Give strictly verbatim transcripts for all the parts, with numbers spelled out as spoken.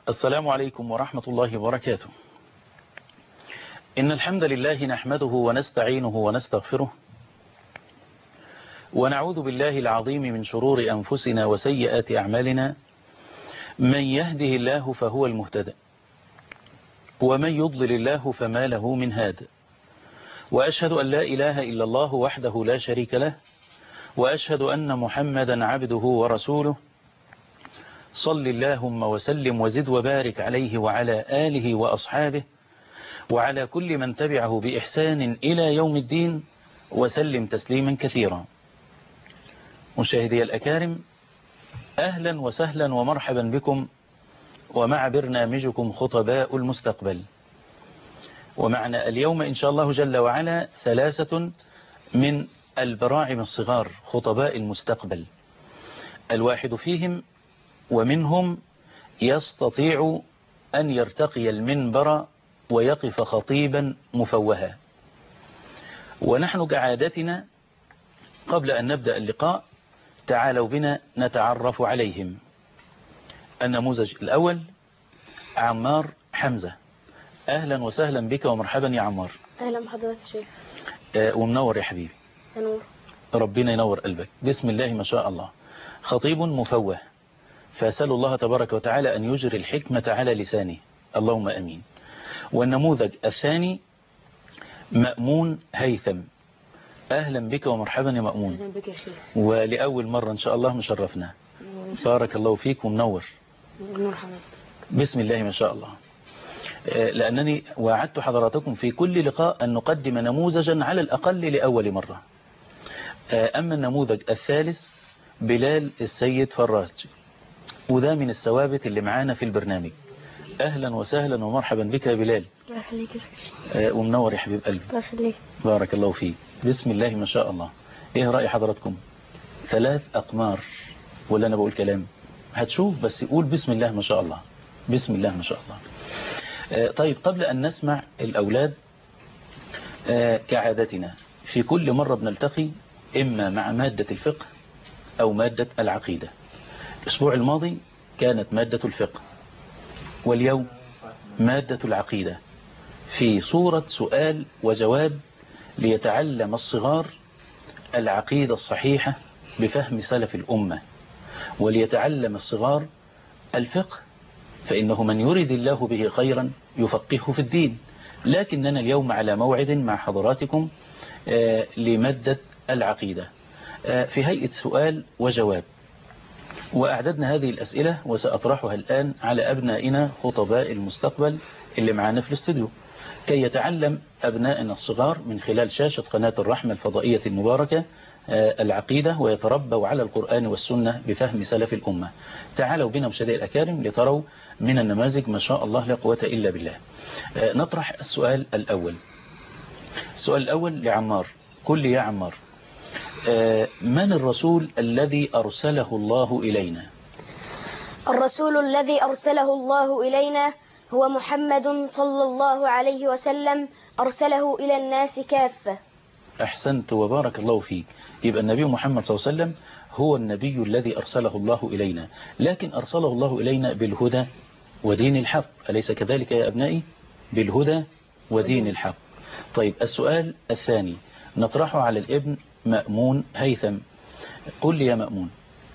السلام عليكم ورحمة الله وبركاته. إن الحمد لله نحمده ونستعينه ونستغفره، ونعوذ بالله العظيم من شرور أنفسنا وسيئات أعمالنا. من يهده الله فهو المهتدى، ومن يضلل الله فما له من هاد. وأشهد أن لا إله إلا الله وحده لا شريك له، وأشهد أن محمدا عبده ورسوله. صل اللهم وسلم وزد وبارك عليه وعلى آله وأصحابه وعلى كل من تبعه بإحسان إلى يوم الدين، وسلم تسليما كثيرا. مشاهدي الأكارم، أهلا وسهلا ومرحبا بكم ومع برنامجكم خطباء المستقبل. ومعنا اليوم إن شاء الله جل وعلا ثلاثة من البراعم الصغار خطباء المستقبل. الواحد فيهم ومنهم يستطيع أن يرتقي المنبر ويقف خطيبا مفوها. ونحن كعادتنا قبل أن نبدأ اللقاء تعالوا بنا نتعرف عليهم. النموذج الأول عمار حمزة. أهلا وسهلا بك ومرحبا يا عمار. أهلا بحضرتك يا شيخ. آه ومنور يا حبيبي. نور. ربنا ينور قلبك. بسم الله ما شاء الله. خطيب مفوه، فأسأل الله تبارك وتعالى أن يجري الحكمة على لسانه، اللهم أمين. والنموذج الثاني مأمون هيثم. أهلا بك ومرحبا يا مأمون. أهلا بك يا شيخ. ولأول مرة إن شاء الله مشرفنا. بارك الله فيك ومنور. مرحبا. بسم الله ما شاء الله. لأنني وعدت حضراتكم في كل لقاء أن نقدم نموذجا على الأقل لأول مرة. أما النموذج الثالث بلال السيد فراج، وده من الثوابت اللي معانا في البرنامج. أهلا وسهلا ومرحبا بك يا بلال. الله يخليك يا شيخ. ومنور يا حبيب قلبي. الله يخليك. بارك الله فيك. بسم الله ما شاء الله. ايه رأي حضراتكم؟ ثلاث أقمار ولا أنا بقول كلام؟ هتشوف، بس يقول بسم الله ما شاء الله. بسم الله ما شاء الله. طيب قبل أن نسمع الأولاد، كعادتنا في كل مرة بنلتقي إما مع مادة الفقه أو مادة العقيدة. الأسبوع الماضي كانت مادة الفقه، واليوم مادة العقيدة في صورة سؤال وجواب، ليتعلم الصغار العقيدة الصحيحة بفهم سلف الأمة، وليتعلم الصغار الفقه، فإنه من يريد الله به خيرا يفقهه في الدين. لكننا اليوم على موعد مع حضراتكم لمادة العقيدة في هيئة سؤال وجواب، وأعددنا هذه الأسئلة وسأطرحها الآن على أبنائنا خطباء المستقبل اللي معانا في الاستوديو، كي يتعلم أبنائنا الصغار من خلال شاشة قناة الرحمة الفضائية المباركة العقيدة، ويتربوا على القرآن والسنة بفهم سلف الأمة. تعالوا بنا مشاهدي الأكارم لتروا من النماذج ما شاء الله لا قوة إلا بالله. نطرح السؤال الأول. السؤال الأول لعمار. قل لي يا عمار، من الرسول الذي أرسله الله إلينا؟ الرسول الذي أرسله الله إلينا هو محمد صلى الله عليه وسلم، أرسله إلى الناس كافة. أحسنت وبارك الله فيك. يبقى النبي محمد صلى الله عليه وسلم هو النبي الذي أرسله الله إلينا، لكن أرسله الله إلينا بالهدى ودين الحق، أليس كذلك يا أبنائي؟ بالهدى ودين الحق. طيب السؤال الثاني نطرحه على الابن مأمون هيثم. قل لي يا مأمون،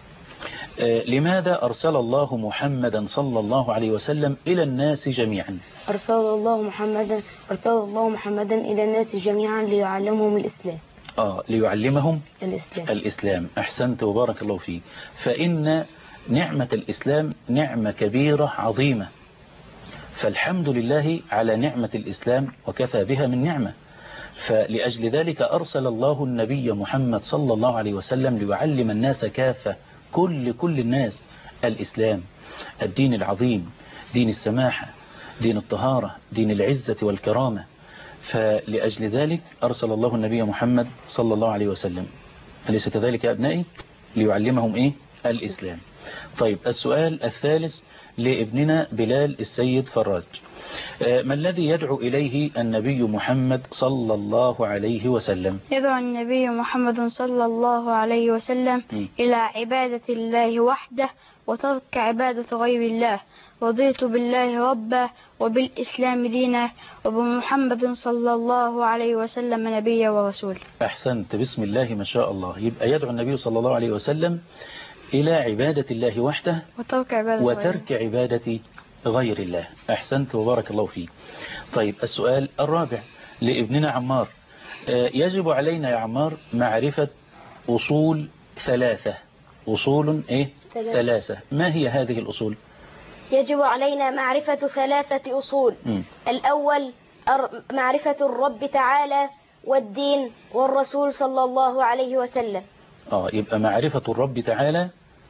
لماذا أرسل الله محمدا صلى الله عليه وسلم إلى الناس جميعا؟ أرسل الله محمدا أرسل الله محمدا إلى الناس جميعا ليعلمهم الإسلام. آه ليعلمهم الإسلام. الإسلام. أحسنت وبارك الله فيك. فإن نعمة الإسلام نعمة كبيرة عظيمة، فالحمد لله على نعمة الإسلام وكفى بها من نعمة. فلأجل ذلك أرسل الله النبي محمد صلى الله عليه وسلم ليعلم الناس كافة، كل كل الناس الإسلام، الدين العظيم، دين السماحة، دين الطهارة، دين العزة والكرامة. فلأجل ذلك أرسل الله النبي محمد صلى الله عليه وسلم، أليس كذلك يا أبنائي؟ ليعلمهم إيه؟ الإسلام. طيب السؤال الثالث لابننا بلال السيد فراج. ما الذي يدعو إليه النبي محمد صلى الله عليه وسلم؟ يدعو النبي محمد صلى الله عليه وسلم م. إلى عبادة الله وحده وترك عبادة غير الله. رضيت بالله ربا وبالإسلام دينا وبمحمد صلى الله عليه وسلم نبيا ورسولا. أحسنت، بسم الله ما شاء الله. يبقى يدعو النبي صلى الله عليه وسلم إلى عبادة الله وحده وترك عبادة, وترك عبادة غير الله. أحسنت وبارك الله فيك. طيب السؤال الرابع لابننا عمار. يجب علينا يا عمار معرفة أصول ثلاثة. أصول إيه؟ ثلاثة. ثلاثة. ما هي هذه الأصول؟ يجب علينا معرفة ثلاثة أصول. م. الأول معرفة الرب تعالى والدين والرسول صلى الله عليه وسلم. آه يبقى معرفة الرب تعالى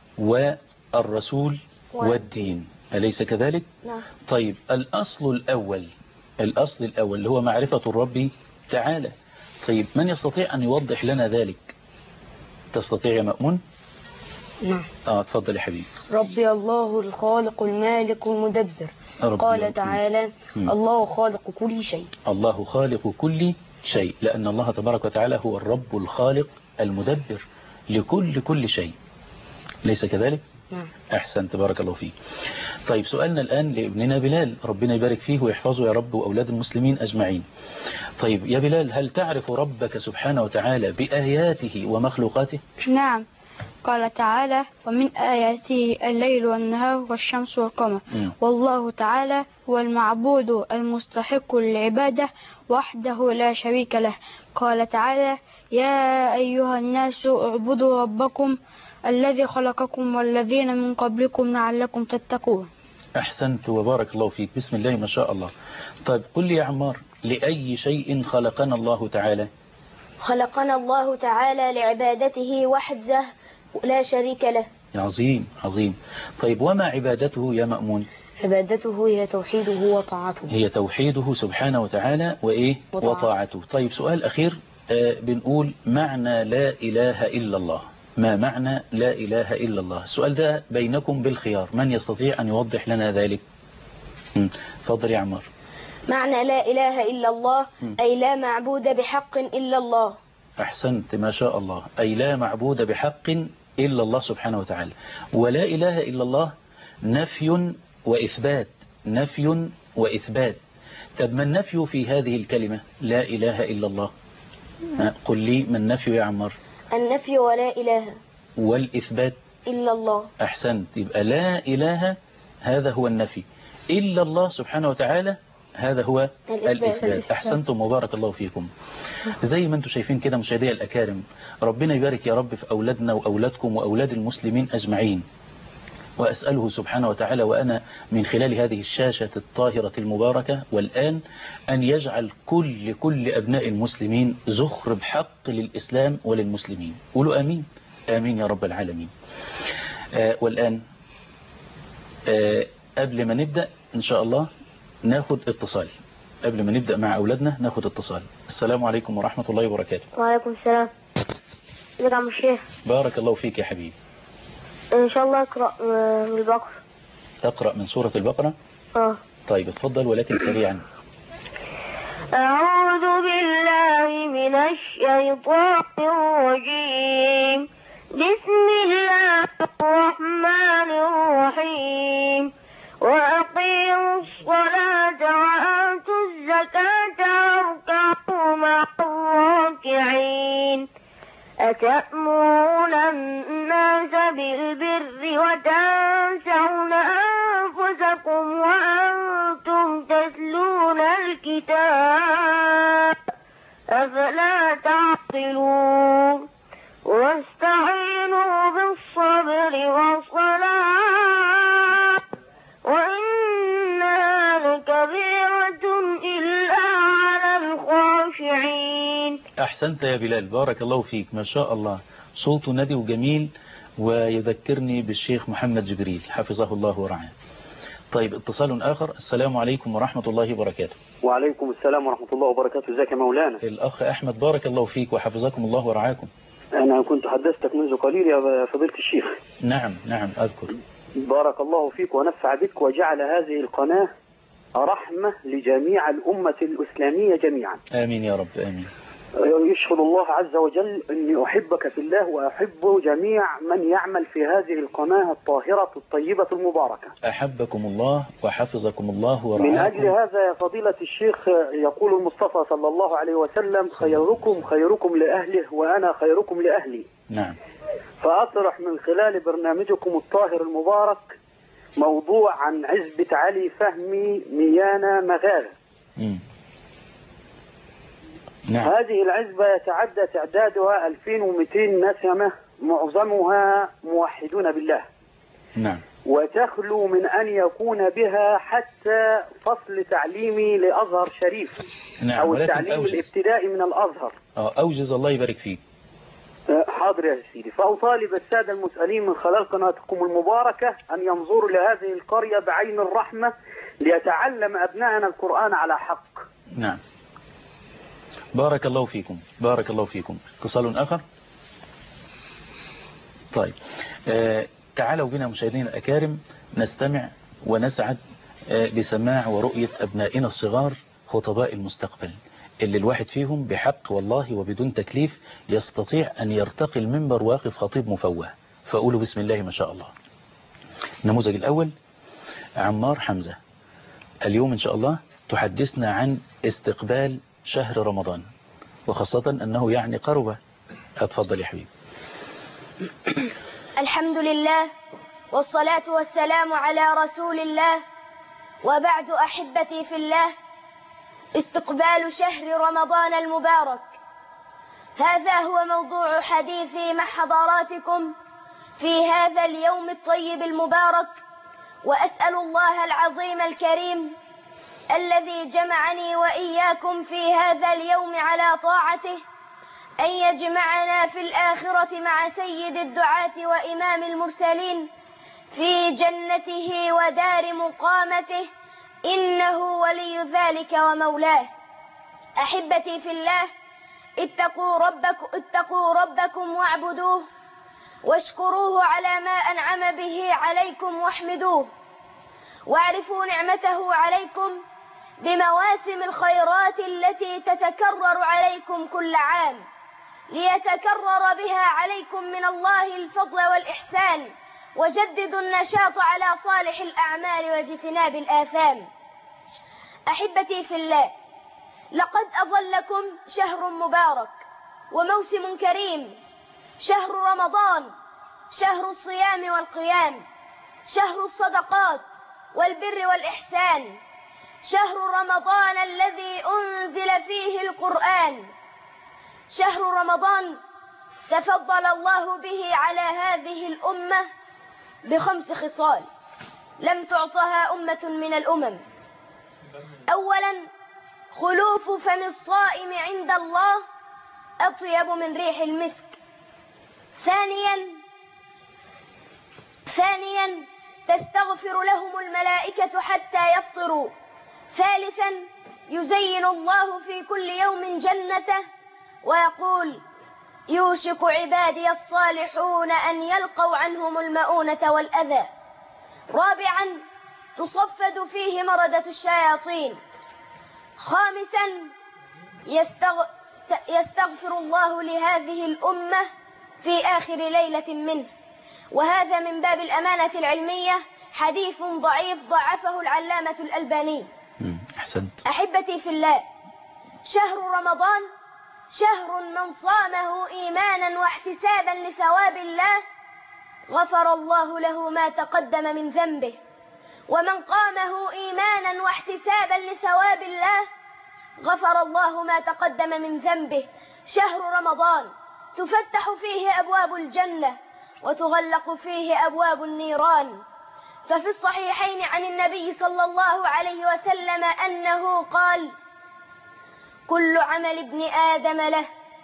والرسول والدين، أليس كذلك؟ نعم. طيب الأصل الأول الأصل الأول اللي هو معرفة الرب تعالى. طيب من يستطيع أن يوضح لنا ذلك؟ تستطيع يا مأمون؟ نعم. آه تفضل يا حبيبي. ربي الله الخالق المالك المدبر. قال تعالى م. الله خالق كل شيء. الله خالق كل شيء، لأن الله تبارك وتعالى هو الرب الخالق المدبر لكل كل شيء، ليس كذلك؟ نعم. أحسن تبارك الله فيك. طيب سؤالنا الآن لابننا بلال، ربنا يبارك فيه ويحفظه يا رب وأولاد المسلمين أجمعين. طيب يا بلال، هل تعرف ربك سبحانه وتعالى بآياته ومخلوقاته؟ نعم. قال تعالى ومن آياته الليل والنهار والشمس والقمر م. والله تعالى هو المعبود المستحق للعبادة وحده لا شريك له. قال تعالى يا أيها الناس اعبدوا ربكم الذي خلقكم والذين من قبلكم لعلكم تتقون. أحسنت وبارك الله فيك، بسم الله ما شاء الله. طيب قل لي يا عمار، لأي شيء خلقنا الله تعالى؟ خلقنا الله تعالى لعبادته وحده لا شريك له. عظيم عظيم. طيب وما عبادته يا مأمون؟ عبادته هي توحيده وطاعته. هي توحيده سبحانه وتعالى وإيه؟ وطاعته. وطاعته. طيب سؤال أخير، آه بنقول معنى لا إله إلا الله. ما معنى لا إله إلا الله؟ السؤال ده بينكم بالخيار، من يستطيع أن يوضح لنا ذلك؟ فضل يا عمار. معنى لا إله إلا الله م. أي لا معبود بحق إلا الله. أحسنت ما شاء الله، أي لا معبود بحق إلا الله سبحانه وتعالى. ولا إله إلا الله نفي وإثبات، نفي وإثبات. طب ما النفي في هذه الكلمة لا إله إلا الله؟ قل لي ما النفي يا عمار؟ النفي ولا إله. والإثبات؟ إلا الله. أحسنت، يبقى لا إله هذا هو النفي، إلا الله سبحانه وتعالى هذا هو الإثبات. الإثبات. أحسنتم وبارك الله فيكم. زي ما انتم شايفين كده مشاهدي الأكارم، ربنا يبارك يا رب في أولادنا وأولادكم وأولاد المسلمين أجمعين. وأسأله سبحانه وتعالى وأنا من خلال هذه الشاشة الطاهرة المباركة والآن أن يجعل كل كل أبناء المسلمين زخر بحق للإسلام وللمسلمين. قولوا آمين آمين يا رب العالمين. آه والآن آه قبل ما نبدأ إن شاء الله ناخد اتصال. قبل ما نبدأ مع أولادنا ناخد اتصال. السلام عليكم ورحمة الله وبركاته. وعليكم السلام. ازيك يا عم الشيخ؟ بارك الله فيك يا حبيبي. إن شاء الله أقرأ من البقرة. تقرأ من سورة البقرة؟ اه. طيب اتفضل ولكن سريعا. أعوذ بالله من الشيطان الرجيم. بسم الله الرحمن الرحيم. وأقيموا الصلاة وآتوا الزكاة واركعوا مع الراكعين. أتأمرون الناس بالبر وتنسون أنفسكم وأنتم تتلون الكتاب أفلا تعقلون. واستعينوا بالصبر والصلاة وإنها لكبيرة إلا على الخاشعين. أحسنت يا بلال بارك الله فيك ما شاء الله، صوته ندي وجميل ويذكرني بالشيخ محمد جبريل حفظه الله ورعاه. طيب اتصال آخر. السلام عليكم ورحمة الله وبركاته. وعليكم السلام ورحمة الله وبركاته. ازيك يا مولانا؟ الأخ أحمد بارك الله فيك وحفظكم الله ورعاكم. أنا كنت حدثتك منذ قليل يا فضيلة الشيخ. نعم نعم أذكر. بارك الله فيك ونفع بك وجعل هذه القناة رحمة لجميع الأمة الإسلامية جميعا. آمين يا رب آمين. يشهد الله عز وجل أني أحبك في الله وأحب جميع من يعمل في هذه القناة الطاهرة الطيبة المباركة. أحبكم الله وحفظكم الله ورعاكم. من أجل هذا يا فضيلة الشيخ يقول المصطفى صلى الله عليه وسلم: خيركم خيركم لأهله وأنا خيركم لأهلي. نعم. فأطرح من خلال برنامجكم الطاهر المبارك موضوع عن عزبة علي فهمي ميانا مغاغ. م. نعم. هذه العزبة يتعدى تعدادها ألفين ومئتين نسمة، معظمها موحدون بالله. نعم. وتخلو من أن يكون بها حتى فصل تعليمي لأزهر شريف. نعم. أو التعليم الابتدائي من الأزهر. أوجز الله يبارك فيك. حاضر يا سيدي. فأطالب السادة المسؤولين من خلال قناتكم المباركة أن ينظروا لهذه القرية بعين الرحمة ليتعلم أبنائنا القرآن على حق. نعم. بارك الله فيكم بارك الله فيكم. اتصال آخر. طيب آه تعالوا بنا مشاهدينا الأكارم نستمع ونسعد آه بسماع ورؤية أبنائنا الصغار خطباء المستقبل اللي الواحد فيهم بحق والله وبدون تكليف يستطيع أن يرتقي المنبر واقف خطيب مفوه. فأقولوا بسم الله ما شاء الله. النموذج الأول عمار حمزة. اليوم إن شاء الله تحدثنا عن استقبال شهر رمضان وخاصة أنه يعني قربة. أتفضل يا حبيبي. الحمد لله والصلاة والسلام على رسول الله، وبعد أحبتي في الله، استقبال شهر رمضان المبارك هذا هو موضوع حديثي مع حضراتكم في هذا اليوم الطيب المبارك. وأسأل الله العظيم الكريم الذي جمعني وإياكم في هذا اليوم على طاعته أن يجمعنا في الآخرة مع سيد الدعاة وإمام المرسلين في جنته ودار مقامته، إنه ولي ذلك ومولاه. أحبتي في الله، اتقوا ربكم, اتقوا ربكم واعبدوه واشكروه على ما أنعم به عليكم واحمدوه، واعرفوا نعمته عليكم بمواسم الخيرات التي تتكرر عليكم كل عام ليتكرر بها عليكم من الله الفضل والإحسان. وجددوا النشاط على صالح الأعمال واجتناب الآثام. أحبتي في الله، لقد أظلكم شهر مبارك وموسم كريم، شهر رمضان، شهر الصيام والقيام، شهر الصدقات والبر والإحسان، شهر رمضان الذي أنزل فيه القرآن، شهر رمضان تفضل الله به على هذه الأمة بخمس خصال لم تعطها أمة من الأمم. أولا، خلوف فم الصائم عند الله أطيب من ريح المسك. ثانيا ثانيا تستغفر لهم الملائكة حتى يفطروا. ثالثا، يزين الله في كل يوم جنته ويقول: يوشك عبادي الصالحون أن يلقوا عنهم المؤونة والأذى. رابعا، تصفد فيه مردة الشياطين. خامسا، يستغ... يستغفر الله لهذه الأمة في آخر ليلة منه. وهذا من باب الأمانة العلمية حديث ضعيف ضعفه العلامة الألباني. أحسنت. أحبتي في الله، شهر رمضان شهر من صامه إيمانا واحتسابا لثواب الله غفر الله له ما تقدم من ذنبه، ومن قامه إيمانا واحتسابا لثواب الله غفر الله ما تقدم من ذنبه. شهر رمضان تفتح فيه أبواب الجنة وتغلق فيه أبواب النيران. ففي الصحيحين عن النبي صلى الله عليه وسلم أنه قال: كل عمل ابن آدم له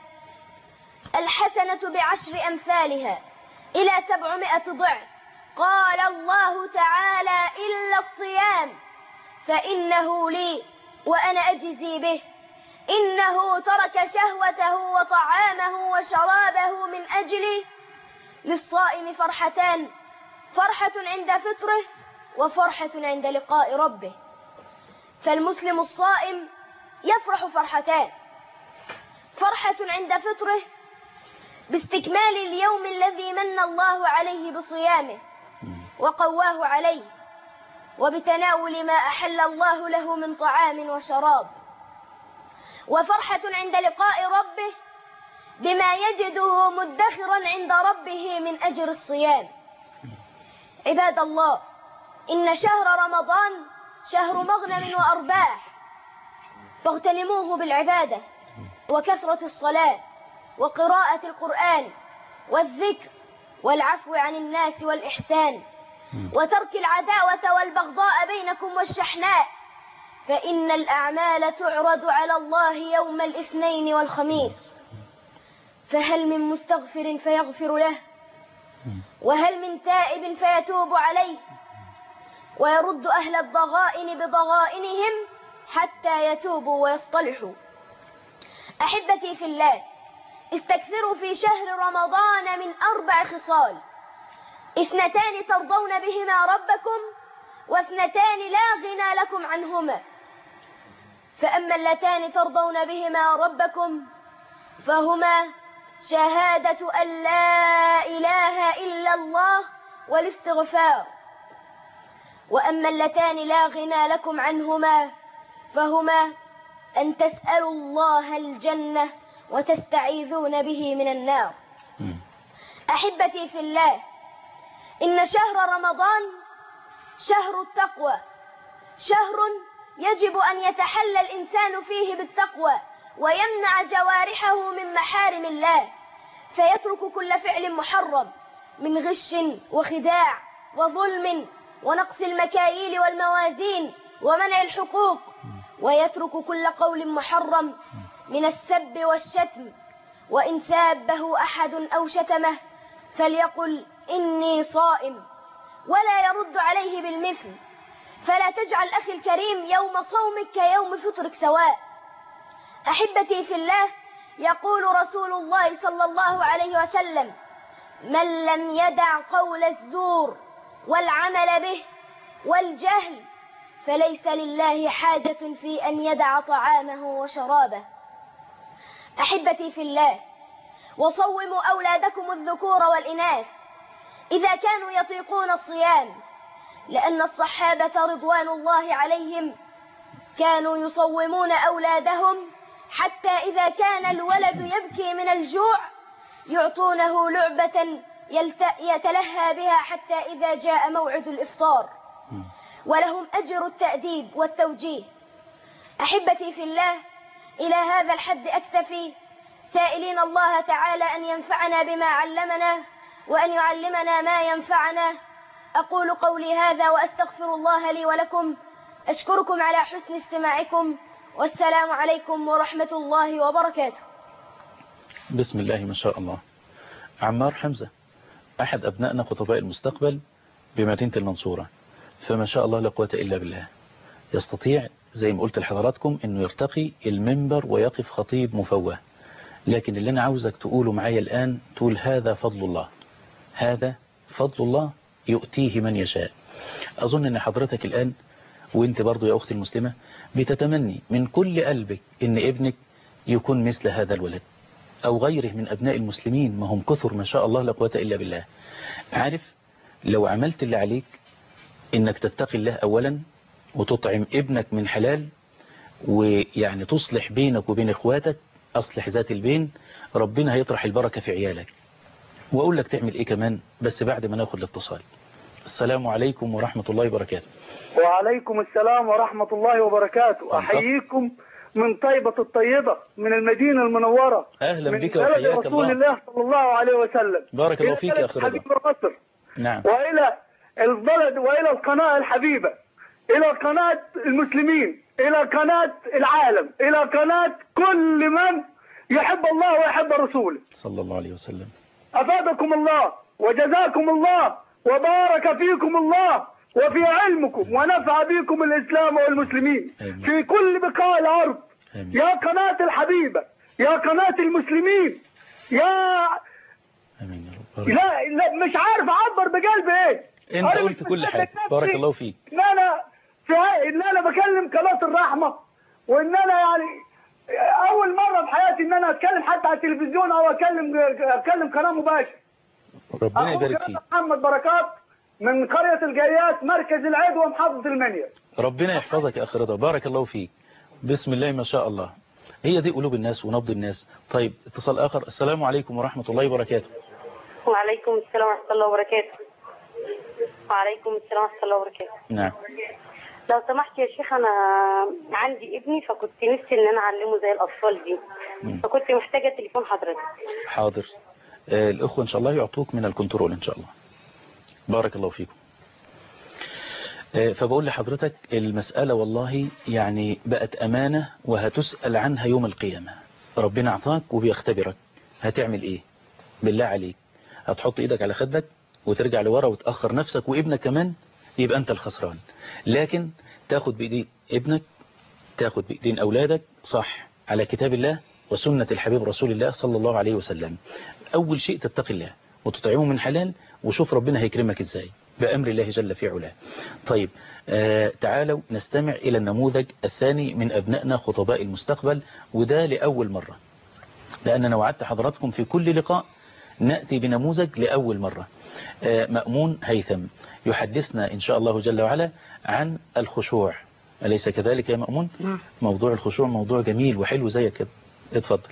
الحسنة بعشر أمثالها إلى سبعمائة ضعف. قال الله تعالى: إلا الصيام فإنه لي وأنا أجزي به. إنه ترك شهوته وطعامه وشرابه من أجلي. للصائم فرحتان، فرحة عند فطره وفرحة عند لقاء ربه. فالمسلم الصائم يفرح فرحتان: فرحة عند فطره باستكمال اليوم الذي من الله عليه بصيامه وقواه عليه، وبتناول ما أحل الله له من طعام وشراب. وفرحة عند لقاء ربه بما يجده مدخرا عند ربه من أجر الصيام. عباد الله، إن شهر رمضان شهر مغنم وأرباح، فاغتنموه بالعبادة وكثرة الصلاة وقراءة القرآن والذكر والعفو عن الناس والإحسان وترك العداوة والبغضاء بينكم والشحناء، فإن الأعمال تعرض على الله يوم الاثنين والخميس. فهل من مستغفر فيغفر له؟ وهل من تائب فيتوب عليه ويرد أهل الضغائن بضغائنهم حتى يتوبوا ويصطلحوا؟ أحبتي في الله، استكثروا في شهر رمضان من أربع خصال: اثنتان ترضون بهما ربكم، واثنتان لا غنى لكم عنهما. فأما اللتان ترضون بهما ربكم فهما شهادة أن لا إله إلا الله والاستغفار. وأما اللتان لا غنى لكم عنهما فهما أن تسألوا الله الجنة وتستعيذون به من النار. أحبتي في الله، إن شهر رمضان شهر التقوى، شهر يجب أن يتحلى الإنسان فيه بالتقوى ويمنع جوارحه من محارم الله، فيترك كل فعل محرم من غش وخداع وظلم ونقص المكاييل والموازين ومنع الحقوق، ويترك كل قول محرم من السب والشتم. وإن سابه أحد أو شتمه فليقل إني صائم ولا يرد عليه بالمثل. فلا تجعل أخي الكريم يوم صومك كيوم فطرك سواء. أحبتي في الله، يقول رسول الله صلى الله عليه وسلم: من لم يدع قول الزور والعمل به والجهل فليس لله حاجة في أن يدع طعامه وشرابه. أحبتي في الله، وصوموا أولادكم الذكور والإناث إذا كانوا يطيقون الصيام، لأن الصحابة رضوان الله عليهم كانوا يصومون أولادهم حتى إذا كان الولد يبكي من الجوع يعطونه لعبة يتلهى بها حتى إذا جاء موعد الإفطار، ولهم أجر التأديب والتوجيه. أحبتي في الله، إلى هذا الحد أكتفي، سائلين الله تعالى أن ينفعنا بما علمنا وأن يعلمنا ما ينفعنا. أقول قولي هذا وأستغفر الله لي ولكم. أشكركم على حسن استماعكم، والسلام عليكم ورحمة الله وبركاته. بسم الله ما شاء الله. عمار حمزة أحد أبنائنا خطباء المستقبل بمدينة المنصورة، فما شاء الله لا قوة إلا بالله، يستطيع زي ما قلت لحضراتكم أنه يرتقي المنبر ويقف خطيب مفوه. لكن اللي أنا عاوزك تقوله معايا الآن، تقول هذا فضل الله، هذا فضل الله يؤتيه من يشاء. أظن أن حضرتك الآن وانت برضو يا أختي المسلمة بتتمني من كل قلبك أن ابنك يكون مثل هذا الولد أو غيره من أبناء المسلمين، ما هم كثر ما شاء الله لا قوة إلا بالله. عارف لو عملت اللي عليك إنك تتقي الله أولا وتطعم ابنك من حلال، ويعني تصلح بينك وبين إخواتك، أصلح ذات البين، ربنا هيطرح البركة في عيالك. وأقول لك تعمل إيه كمان بس بعد ما ناخد الاتصال. السلام عليكم ورحمة الله وبركاته. وعليكم السلام ورحمة الله وبركاته. أحييكم من طيبة الطيبة من المدينة المنورة. أهلا من بك وحياك الله. رسول الله صلى الله عليه وسلم. بارك الله فيك يا أخي رضا. حبيب مصر. نعم. وإلى البلد وإلى القناة الحبيبة، إلى قناة المسلمين، إلى قناة العالم، إلى قناة كل من يحب الله ويحب رسوله صلى الله عليه وسلم. أفادكم الله وجزاكم الله وبارك فيكم الله وفي علمكم ونفع بكم الإسلام والمسلمين. آمين. في كل بقاع الأرض آمين. يا قناة الحبيبة، يا قناة المسلمين، يا آمين يا رب. لا, لا مش عارف اعبر بقلبي ايه. انت أنا قلت مش كل مصدق حاجة، نفسي بارك الله فيك. ان انا في ان انا بكلم قناة الرحمة، وان انا يعني اول مرة في حياتي ان انا اتكلم حتى على التلفزيون او اتكلم اتكلم قناة مباشر. ربنا يبارك فيك. محمد بركات من قرية الجيات، مركز العدوى، محافظة المنيا. ربنا يحفظك يا اخي رضا، بارك الله فيك. بسم الله ما شاء الله. هي دي قلوب الناس ونبض الناس. طيب اتصال اخر. السلام عليكم ورحمة الله وبركاته. وعليكم السلام ورحمة الله وبركاته. وعليكم السلام ورحمة الله وبركاته. نعم. لو سمحت يا شيخ، أنا عندي ابني فكنت نفسي إن أنا أعلمه زي الأطفال دي، مم. فكنت محتاجة تليفون حضرتك. حاضر. آه الأخوة إن شاء الله يعطوك من الكنترول إن شاء الله. بارك الله فيكم. آه فبقول لحضرتك المسألة والله يعني بقت أمانة وهتسأل عنها يوم القيامة. ربنا أعطاك وبيختبرك، هتعمل إيه؟ بالله عليك هتحط إيدك على خدك وترجع لورا وتأخر نفسك وابنك كمان؟ يبقى أنت الخسران. لكن تاخد بإيدين ابنك، تاخد بإيدين أولادك صح على كتاب الله وسنة الحبيب رسول الله صلى الله عليه وسلم. أول شيء تتقي الله وتطعمه من حلال، وشوف ربنا هيكرمك إزاي بأمر الله جل في علاه. طيب آه تعالوا نستمع إلى النموذج الثاني من أبنائنا خطباء المستقبل، وده لأول مرة، لأننا وعدت حضراتكم في كل لقاء نأتي بنموذج لأول مرة. آه مأمون هيثم يحدثنا إن شاء الله جل وعلا عن الخشوع، أليس كذلك يا مأمون؟ موضوع الخشوع موضوع جميل وحلو زي كده، اتفضل.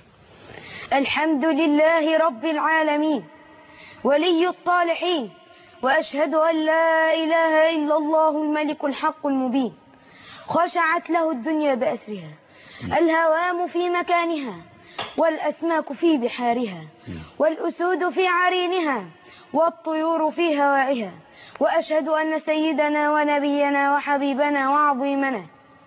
الحمد لله رب العالمين ولي الصالحين، وأشهد أن لا إله إلا الله الملك الحق المبين. خشعت له الدنيا بأسرها، الهوام في مكانها، والأسماك في بحارها، والأسود في عرينها، والطيور في هوائها. وأشهد أن سيدنا ونبينا وحبيبنا وعظيمنا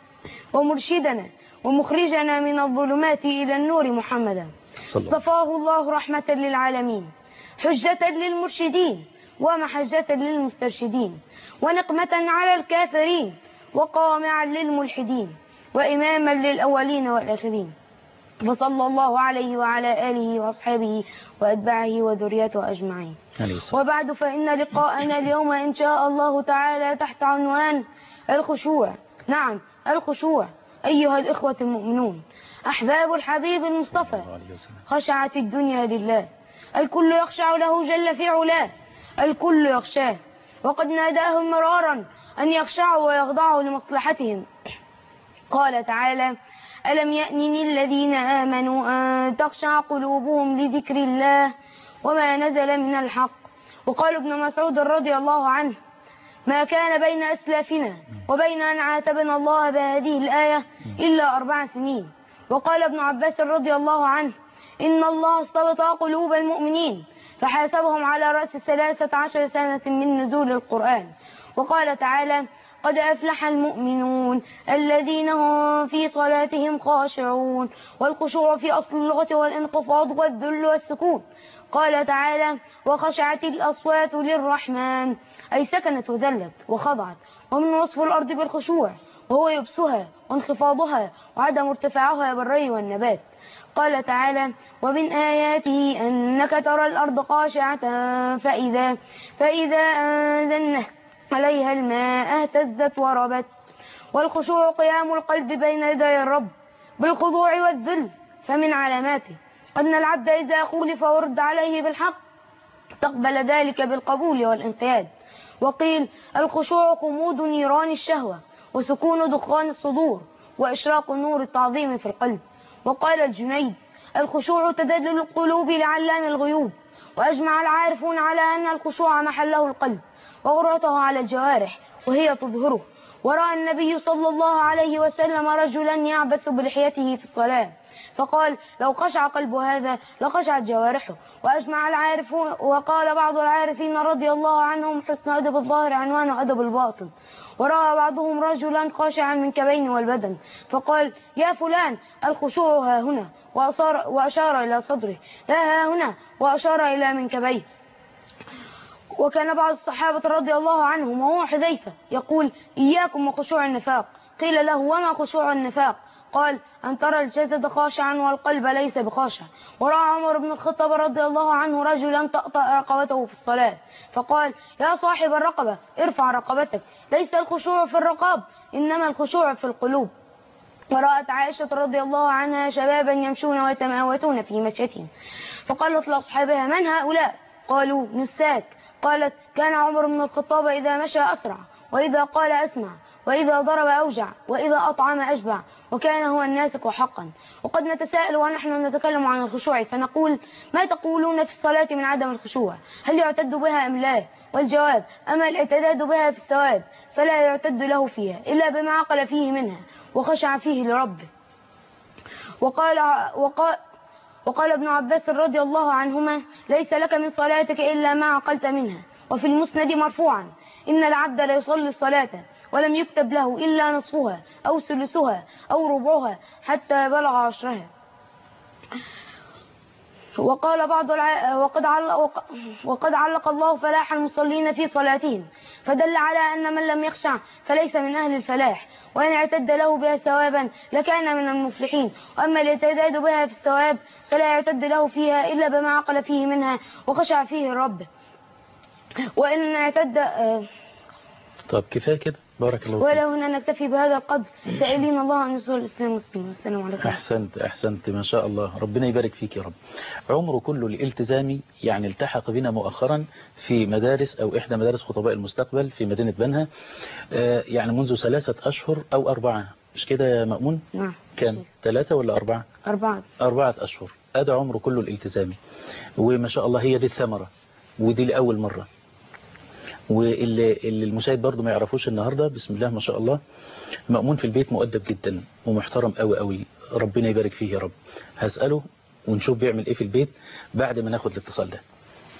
ومرشدنا ومخرجنا من الظلمات إلى النور محمدا صفاه الله رحمة للعالمين، حجة للمرشدين ومحجة للمسترشدين، ونقمة على الكافرين وقامعا للملحدين، وإماما للأولين والآخرين. وصلى الله عليه وعلى آله وأصحابه وأتباعه وذريته أجمعين. وبعد، فإن لقاءنا اليوم إن شاء الله تعالى تحت عنوان الخشوع. نعم الخشوع. أيها الإخوة المؤمنون أحباب الحبيب المصطفى، خشعت الدنيا لله، الكل يخشع له جل في علاه، الكل يخشاه، وقد ناداهم مرارا أن يخشعوا ويخضعوا لمصلحتهم. قال تعالى: ألم يأن للذين آمنوا أن تخشع قلوبهم لذكر الله وما نزل من الحق. وقال ابن مسعود رضي الله عنه: ما كان بين أسلافنا وبين أن عاتبنا الله بهذه الآية إلا أربع سنين. وقال ابن عباس رضي الله عنه: إن الله استبطأ قلوب المؤمنين فحاسبهم على رأس ثلاثة عشر سنة من نزول القرآن. وقال تعالى: قد أفلح المؤمنون الذين هم في صلاتهم خاشعون. والخشوع في أصل اللغة والانخفاض والذل والسكون. قال تعالى: وخشعت الأصوات للرحمن، أي سكنت وذلت وخضعت. ومن وصف الأرض بالخشوع وهو يبسها وانخفاضها وعدم ارتفاعها بالري والنبات. قال تعالى: ومن آياته أنك ترى الأرض خاشعة فإذا, فإذا أنزلنا عليها الماء اهتزت وربت. والخشوع قيام القلب بين يدي الرب بالخضوع والذل. فمن علاماته أن العبد إذا خولف ورد عليه بالحق تقبل ذلك بالقبول والانقياد. وقيل: الخشوع خمود نيران الشهوة وسكون دخان الصدور وإشراق نور التعظيم في القلب. وقال الجنيد: الخشوع تدلل القلوب لعلام الغيوب. وأجمع العارفون على أن الخشوع محله القلب وغرته على الجوارح وهي تظهره. ورأى النبي صلى الله عليه وسلم رجلا يعبث بلحيته في الصلاة فقال: لو خشع قلب هذا لخشعت جوارحه. وأجمع العارفون، وقال بعض العارفين رضي الله عنهم: حسن أدب الظاهر عنوان أدب الباطن. ورأى بعضهم رجلا خاشعا من كبين والبدن فقال: يا فلان الخشوع ها هنا، وأشار إلى صدره، لا ها هنا، وأشار إلى منكبيه. وكان بعض الصحابة رضي الله عنهم وهو حذيفة يقول: إياكم وخشوع النفاق. قيل له: وما خشوع النفاق؟ قال أن ترى الجسد خاشعا والقلب ليس بخاشع. ورأى عمر بن الخطاب رضي الله عنه رجلا تقطع رقبته في الصلاة فقال يا صاحب الرقبة ارفع رقبتك، ليس الخشوع في الرقاب إنما الخشوع في القلوب. ورأت عائشة رضي الله عنها شبابا يمشون ويتماوتون في مشيتهم فقالت لأصحابها من هؤلاء؟ قالوا نساك. قالت كان عمر بن الخطاب إذا مشى أسرع، وإذا قال أسمع، وإذا ضرب أوجع، وإذا أطعم أشبع، وكان هو الناسك حقا. وقد نتساءل ونحن نتكلم عن الخشوع فنقول ما تقولون في الصلاة من عدم الخشوع؟ هل يعتد بها أم لا؟ والجواب أما الاعتداد بها في الثواب فلا يعتد له فيها إلا بما عقل فيه منها وخشع فيه لربه. وقال, وقال, وقال ابن عباس رضي الله عنهما ليس لك من صلاتك إلا ما عقلت منها. وفي المسند مرفوعا إن العبد لا يصلي الصلاة ولم يكتب له إلا نصفها أو ثلثها أو ربعها حتى بلغ عشرها. وقال بعض الع... وقد, علق... وقد علق الله فلاح المصلين في صلاتهم فدل على أن من لم يخشع فليس من أهل الفلاح، وإن اعتد له بها ثوابا لكان من المفلحين. وأما الاعتداد بها في الثواب فلا يعتد له فيها إلا بما عقل فيه منها وخشع فيه الرب. وإن اعتد طب كفاية كده بارك الله فيك. ولا هنا نكتفي بهذا القدر سائلين الله أن يصل الإسلام والسلام. والسلام عليكم. أحسنت أحسنت ما شاء الله، ربنا يبارك فيك يا رب. عمره كله الالتزامي، يعني التحق بنا مؤخرا في مدارس أو إحدى مدارس خطباء المستقبل في مدينة بنها، آه يعني منذ ثلاثة أشهر أو أربعة، مش كده يا مأمون؟ نعم. كان ثلاثة ولا أربعة؟ أربعة أربعة أشهر. هذا عمره كله الالتزامي، وما شاء الله هي دي الثمرة، ودي لأول مرة. واللي اللي المشاهد برضو ما يعرفوش النهاردة بسم الله ما شاء الله مأمون في البيت مؤدب جدا ومحترم قوي قوي، ربنا يبارك فيه يا رب. هسأله ونشوف بيعمل ايه في البيت بعد ما ناخد الاتصال ده.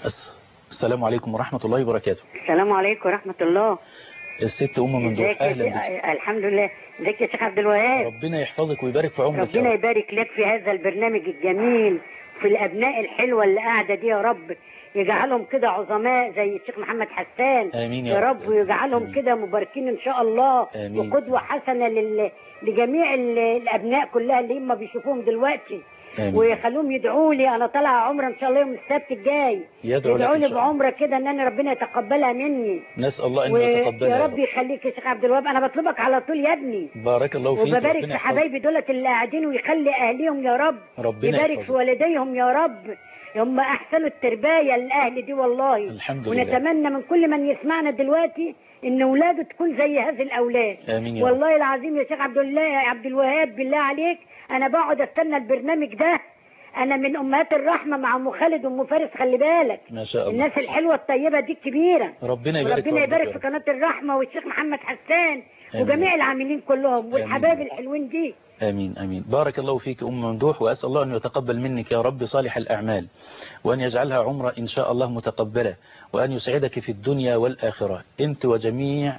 السلام عليكم ورحمة الله وبركاته. السلام عليكم ورحمة الله. الست أم ممدوح أهلا بك. الحمد لله. ازيك يا شيخ عبد الوهاب؟ ربنا يحفظك ويبارك في عمرك. ربنا يبارك لك في هذا البرنامج الجميل، في الأبناء الحلوة اللي قاعدة دي يا رب، يجعلهم كده عظماء زي الشيخ محمد حسان. آمين يا, يا رب، ويجعلهم كده مباركين إن شاء الله. آمين. وقدوة حسنة لل... لجميع الأبناء كلها اللي هم بيشوفوهم دلوقتي. آمين. ويخلوهم يدعوا لي، أنا طالعة عمرة إن شاء الله يوم السبت الجاي، يدعوا لي بعمرة كده إن أنا ربنا يتقبلها مني. نسأل الله أن يتقبلها يا رب يخليك يا شيخ عبد الوهاب، أنا بطلبك على طول يا ابني. بارك الله فيك. وببارك في حبايبي دولت اللي قاعدين، ويخلي أهليهم يا رب، ربنا يبارك في والديهم يا رب، هم أحسنوا التربية الأهل دي والله. الحمد لله. ونتمنى من كل من يسمعنا دلوقتي إن أولاده تكون زي هذه الأولاد. آمين يا والله رب. العظيم يا شيخ عبد الله يا عبد الوهاب، بالله عليك أنا بقعد أستنى البرنامج ده. أنا من أمهات الرحمة مع أم خالد وأم فارس، خلي بالك. ما شاء الله. الناس الحلوة الطيبة دي الكبيرة. ربنا يبارك ربنا يبارك في قناة الرحمة والشيخ محمد حسان. آمين. وجميع العاملين كلهم والحبايب الحلوين دي. آمين آمين. بارك الله فيك أم ممدوح، وأسأل الله أن يتقبل منك يا رب صالح الأعمال، وأن يجعلها عمرة إن شاء الله متقبلة، وأن يسعدك في الدنيا والآخرة أنت وجميع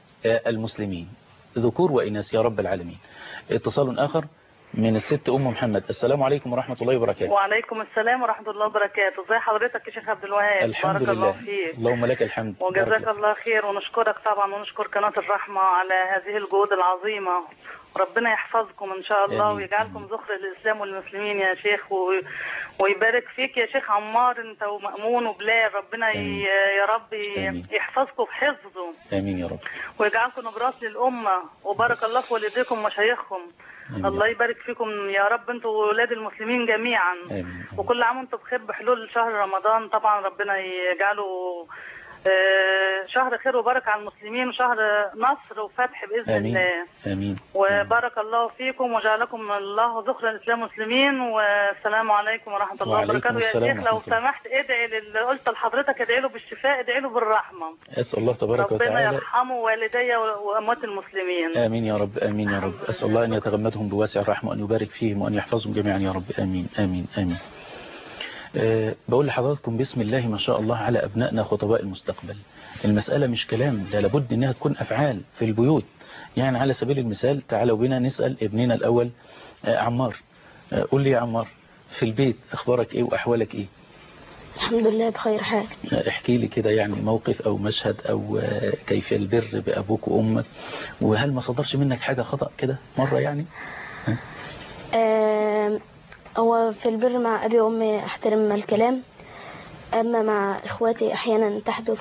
المسلمين ذكور وإناث يا رب العالمين. اتصال آخر من الست أم محمد. السلام عليكم ورحمة الله وبركاته. وعليكم السلام ورحمة الله وبركاته. ازي حضرتك يا شيخ عبد الوهاب؟ الحمد بارك لله. الله فيك. اللهم لك الحمد. وجزاك الله خير، ونشكرك طبعا، ونشكر قناة الرحمة على هذه الجهود العظيمة. ربنا يحفظكم ان شاء الله. آمين. ويجعلكم ذخر للإسلام والمسلمين يا شيخ، و... ويبارك فيك يا شيخ عمار انت ومأمون وبلال. ربنا ي... يا رب ي... يحفظكم في حفظه. امين يا رب. ويجعلكم نبراس للأمة، وبارك الله في والديكم ومشايخكم. آمين. الله يبارك فيكم يا رب انتوا وولاد المسلمين جميعا. آمين. وكل عام وانتم بخير بحلول شهر رمضان. طبعا ربنا يجعله شهر خير وبركة على المسلمين، وشهر نصر وفتح بإذن آمين. الله. آمين. وبارك الله فيكم وجعلكم الله ذخر الإسلام والمسلمين. والسلام عليكم ورحمة الله وبركاته. يا شيخ لو سمحت ادعي للي قلت لحضرتك، ادعي له بالشفاء، ادعي له بالرحمة. أسأل الله تبارك وتعالى ربنا يرحمه والدي وأموات المسلمين. آمين يا رب. آمين يا رب. أسأل الله أن يتغمدهم بواسع الرحمة، وأن يبارك فيهم، وأن يحفظهم جميعا يا رب. آمين آمين آمين. أه بقول لحضراتكم بسم الله ما شاء الله على أبنائنا خطباء المستقبل. المسألة مش كلام، ده لابد أنها تكون أفعال في البيوت. يعني على سبيل المثال تعالوا بنا نسأل ابننا الأول أه عمار. أه قول لي يا عمار، في البيت أخبارك إيه وأحوالك إيه؟ الحمد لله بخير حال. احكي لي كده يعني موقف أو مشهد أو كيف البر بأبوك وأمك، وهل ما صدرش منك حاجة خطأ كده مرة يعني؟ آه هو في البر مع أبي وأمي أحترم الكلام، أما مع إخواتي أحيانا تحدث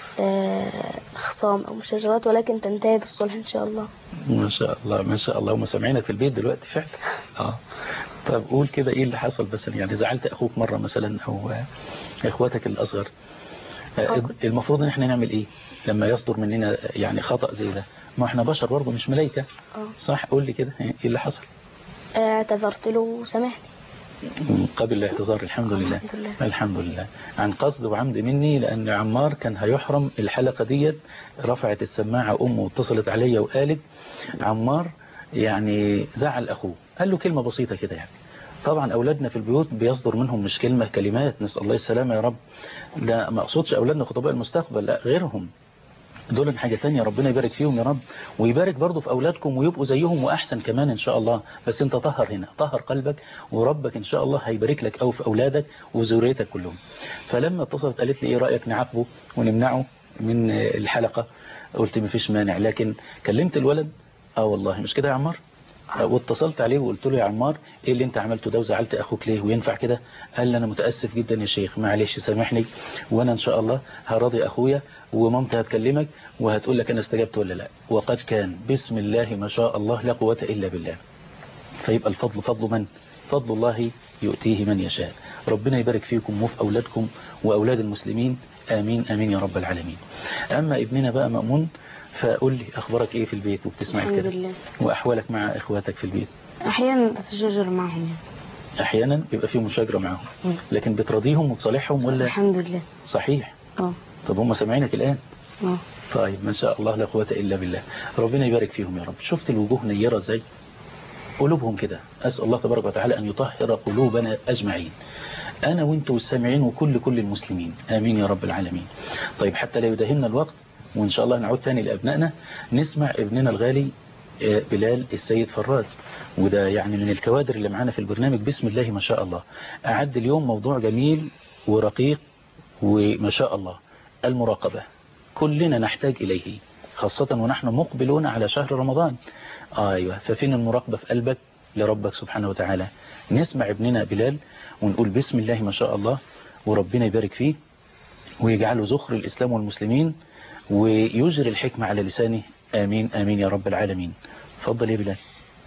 خصام أو مشاجرات، ولكن تنتهي بالصلح إن شاء الله. ما شاء الله ما شاء الله، هم سامعينك في البيت دلوقتي فعلا. اه طب قول كده إيه اللي حصل مثلا، يعني زعلت أخوك مرة مثلا أو إخواتك الأصغر؟ المفروض إن إحنا نعمل إيه لما يصدر مننا يعني خطأ زي ده؟ ما إحنا بشر برضه مش ملايكة. صح، قول لي كده إيه اللي حصل؟ اعتذرت له وسامحني قبل الاعتذار. الحمد لله. الحمد لله الحمد لله عن قصد وعمد مني، لأن عمار كان هيحرم الحلقة ديت. رفعت السماعة أمه واتصلت عليا وقالت عمار يعني زعل أخوه، قال له كلمة بسيطة كده يعني. طبعا أولادنا في البيوت بيصدر منهم مش كلمة، كلمات، نسأل الله السلامة يا رب. لا ما أقصدش أولادنا خطباء المستقبل، لا غيرهم، دول حاجة تانية، ربنا يبارك فيهم يا رب، ويبارك برضو في أولادكم ويبقوا زيهم وأحسن كمان إن شاء الله. بس أنت طهر هنا، طهر قلبك، وربك إن شاء الله هيبارك لك أو في أولادك وذريتك كلهم. فلما اتصلت قالت لي إيه رأيك نعاقبه ونمنعه من الحلقة؟ قلت مفيش مانع، لكن كلمت الولد. اه والله مش كده يا عمار؟ واتصلت عليه وقلت له يا عمار ايه اللي انت عملته ده وزعلت اخوك ليه وينفع كده؟ قال لي انا متأسف جدا يا شيخ، معلش سامحني، وانا ان شاء الله هراضي اخويا ومامتي هتكلمك وهتقول لك انا استجبت ولا لا. وقد كان بسم الله ما شاء الله لا قوة الا بالله. فيبقى الفضل فضل من؟ فضل الله يؤتيه من يشاء. ربنا يبارك فيكم وفي اولادكم واولاد المسلمين، امين امين يا رب العالمين. اما ابننا بقى مأمون، فقول لي اخبارك ايه في البيت وبتسمع الحمد كده لله. واحوالك مع اخواتك في البيت؟ احيانا بتشاجر معهم، احيانا بيبقى فيه مشاجره معاهم، لكن بتراضيهم وتصالحهم ولا؟ الحمد لله. صحيح. اه طب هم سامعينك الان؟ اه طيب ما شاء الله لا قوه الا بالله. ربنا يبارك فيهم يا رب. شفت الوجوه نيره ازاي؟ قلوبهم كده. اسال الله تبارك وتعالى ان يطهر قلوبنا اجمعين، انا وانتم والسامعين وكل كل المسلمين، امين يا رب العالمين. طيب حتى لا يداهمنا الوقت، وإن شاء الله نعود تاني لأبنائنا، نسمع ابننا الغالي بلال السيد فراد، وده يعني من الكوادر اللي معانا في البرنامج بسم الله ما شاء الله. أعد اليوم موضوع جميل ورقيق وما شاء الله، المراقبة. كلنا نحتاج إليه، خاصة ونحن مقبلون على شهر رمضان. آه أيوة، ففين المراقبة في قلبك لربك سبحانه وتعالى؟ نسمع ابننا بلال ونقول بسم الله ما شاء الله، وربنا يبارك فيه ويجعله ذخر الإسلام والمسلمين ويجري الحكمة على لسانه، آمين آمين يا رب العالمين. تفضل يا بلال.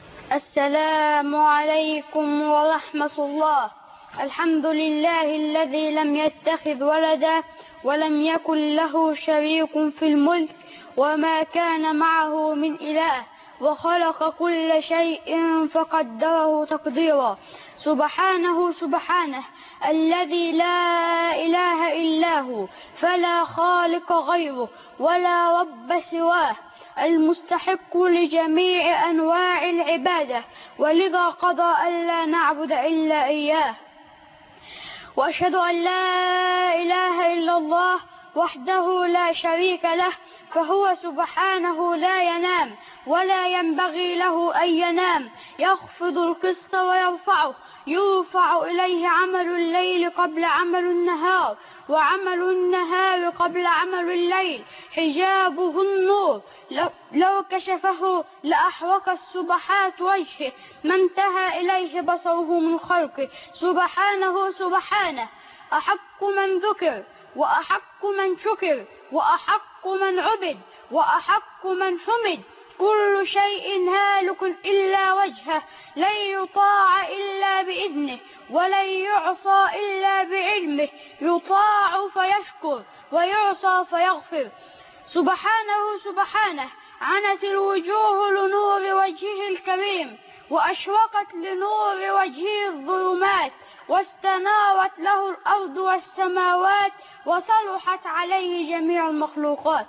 السلام عليكم ورحمة الله. الحمد لله الذي لم يتخذ ولدا ولم يكن له شريك في الملك وما كان معه من إله، وخلق كل شيء فقدره تقديرا. سبحانه سبحانه الذي لا إله إلا هو، فلا خالق غيره ولا رب سواه، المستحق لجميع أنواع العبادة، ولذا قضى ألا نعبد إلا إياه. وأشهد أن لا إله إلا الله وحده لا شريك له، فهو سبحانه لا ينام ولا ينبغي له أن ينام، يخفض القسط ويرفعه، يرفع إليه عمل الليل قبل عمل النهار، وعمل النهار قبل عمل الليل، حجابه النور، لو كشفه لأحرق السبحات وجهه، ما انتهى إليه بصره من خلقه. سبحانه سبحانه أحق من ذكر وأحق من شكر وأحق من عبد وأحق من حمد. كل شيء هالك إلا وجهه، لن يطاع إلا بإذنه ولن يعصى إلا بعلمه، يطاع فيشكر ويعصى فيغفر. سبحانه سبحانه عنت الوجوه لنور وجهه الكريم، وأشرقت لنور وجهه الظلمات، واستنارت له الأرض والسماوات، وصلحت عليه جميع المخلوقات.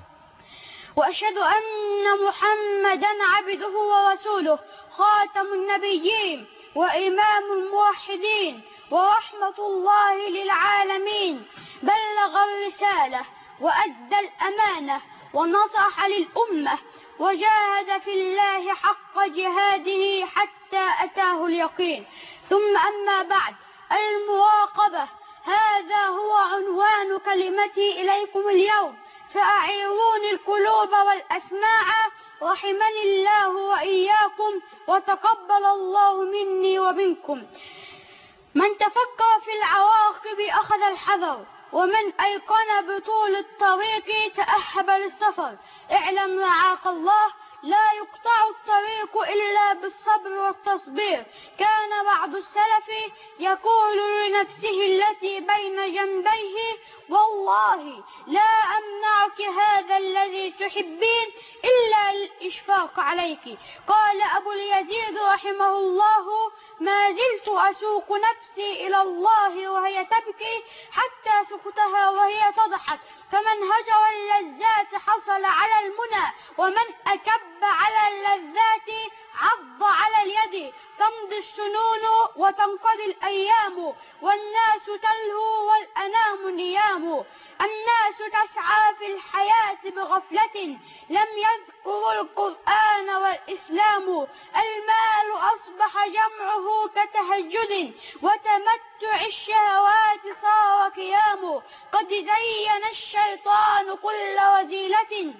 وأشهد أن محمدا عبده ورسوله، خاتم النبيين وإمام الموحدين ورحمة الله للعالمين، بلغ الرسالة وأدى الأمانة ونصح للأمة، وجاهد في الله حق جهاده حتى أتاه اليقين. ثم أما بعد، المراقبة، هذا هو عنوان كلمتي إليكم اليوم، فأعيروني القلوب والأسماع رحمني الله وإياكم وتقبل الله مني ومنكم. من تفكر في العواقب أخذ الحذر، ومن أيقن بطول الطريق تأهب للسفر. اعلم رعاك الله لا يقطع الطريق إلا بالصبر والتصبير. كان بعض السلف يقول لنفسه التي بين جنبيه والله لا أمنعك هذا الذي تحبين إلا الإشفاق عليك. قال أبو اليزيد رحمه الله ما زلت أسوق نفسي إلى الله وهي تبكي حتى سكتها وهي تضحك. فمن هجر اللذات حصل على المنى، ومن أكب على اللذات عض على اليد. تمضي السنون وتنقضي الأيام، والناس تلهو والأنام نيام. الناس تسعى في الحياة بغفلة، لم يذكروا القرآن والإسلام. المال أصبح جمعه كتهجد، وتمتع الشهوات صار قيام. قد زين الشيطان كل وزيلة،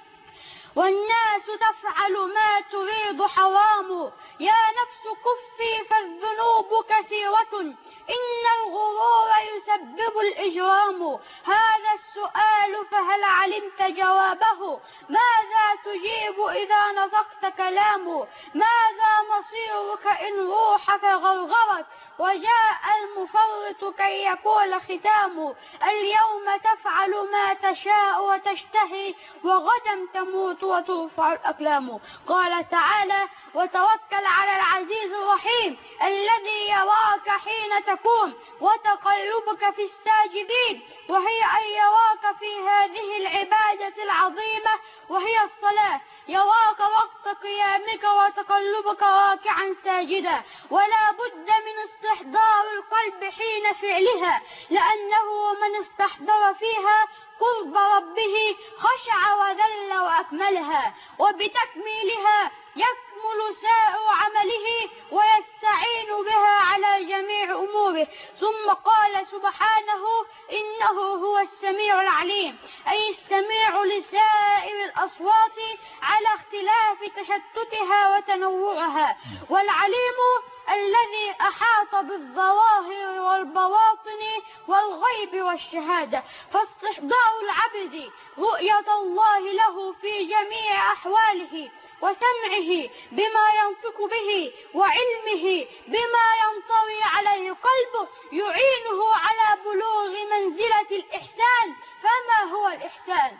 والناس تفعل ما تريد حرام. يا نفس كفي فالذنوب كثيرة، إن الغرور يسبب الإجرام. هذا السؤال فهل علمت جوابه؟ ماذا تجيب إذا نطقت كلام؟ ماذا مصيرك إن روحك غرغرت وجاء المفرط كي يكون ختام؟ اليوم تفعل ما تشاء وتشتهي، وغدا تموت وترفع الأقلام. قال تعالى وتوكل على العزيز الرحيم الذي يراك حين تقوم وتقلبك في الساجدين، وهي أن يراك في هذه العبادة العظيمة وهي الصلاة. يراك وقت قيامك وتقلبك راكعا ساجدا، ولا بد من استحضار القلب حين فعلها، لأنه من استحضر فيها قرب ربه خشع وذل وأكملها، وبتكميلها يكمل سائر عمله ويستعين بها على جميع أموره. ثم قال سبحانه إنه هو السميع العليم، أي السميع لسائر الأصوات على اختلاف تشتتها وتنوعها، والعليم الذي أحاط بالظواهر والبواطن والغيب والشهادة. فاستحضار العبد رؤية الله له في جميع أحواله، وسمعه بما ينطق به، وعلمه بما ينطوي عليه قلبه، يعينه على بلوغ منزلة الإحسان. فما هو الإحسان؟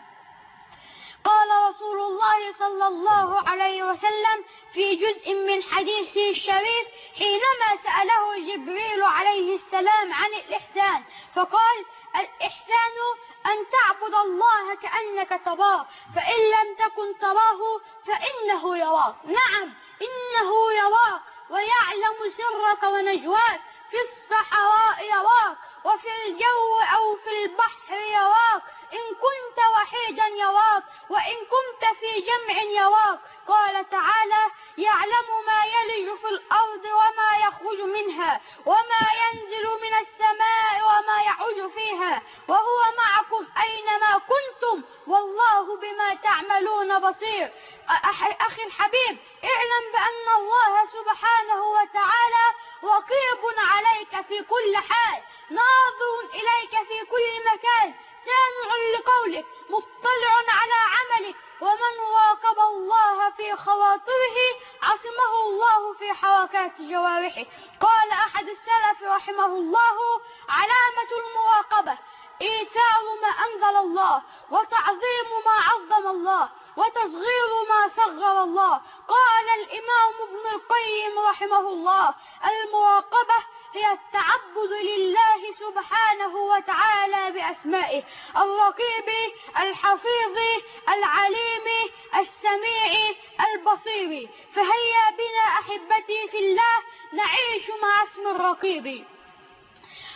قال رسول الله صلى الله عليه وسلم في جزء من حديثه الشريف حينما سأله جبريل عليه السلام عن الإحسان، فقال الإحسان أن تعبد الله كأنك تراه، فإن لم تكن تراه فإنه يراك. نعم إنه يراك ويعلم سرك ونجواك. في الصحراء يراك، وفي الجو أو في البحر يراك. إن كنت وحيدا يراك، وإن كنت في جمع يراك. قال تعالى يعلم ما يلج في الأرض وما يخرج منها، وما ينزل من السماء وما يعرج فيها، وهو معكم أينما كنتم والله بما تعملون بصير. أخي الحبيب، اعلم بأن الله سبحانه وتعالى رقيب عليك في كل حال، ناظر إليك في كل مكان، سامع لقولك، مطلع على عملك. ومن راقب الله في خواطره عصمه الله في حركات جوارحه. قال أحد السلف رحمه الله علامة المراقبة إيثار ما أنزل الله، وتعظيم ما عظم الله، وتصغير ما صغر الله. قال الإمام ابن القيم رحمه الله المراقبة هي التعبد لله سبحانه وتعالى بأسمائه: الرقيب، الحفيظ، العليم، السميع، البصير. فهيا بنا أحبتي في الله نعيش مع اسم الرقيب.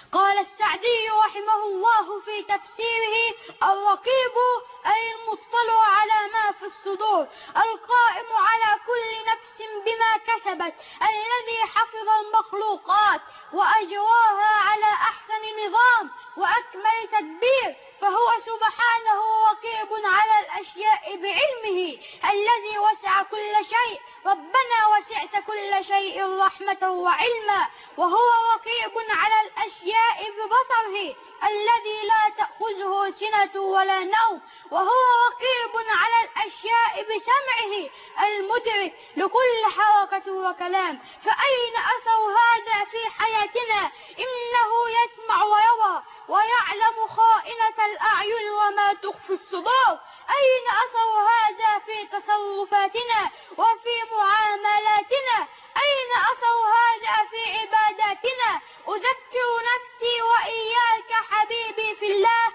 قال السعدي رحمه الله في تفسيره: الرقيب أي المطلع على ما في الصدور، القائم على كل نفس بما كسبت، الذي حفظ المخلوقات وأجراها على أحسن نظام وأكمل تدبير، فهو سبحانه رقيب على الأشياء بعلمه الذي وسع كل شيء. ربنا وسعت كل شيء رحمة وعلما. وهو رقيب على الأشياء ببصره الذي لا تأخذه سنة ولا نوم. وهو رقيب على الأشياء بسمعه المدرك لكل حركة وكلام. فأين أثر هذا في حياتنا؟ إنه يسمع ويرى ويعلم خائنة الأعين وما تخفي الصدور. أين أثر هذا في تصرفاتنا وفي معاملاتنا؟ أين أثر هذا في عباداتنا؟ أذكر نفسي وإياك حبيبي في الله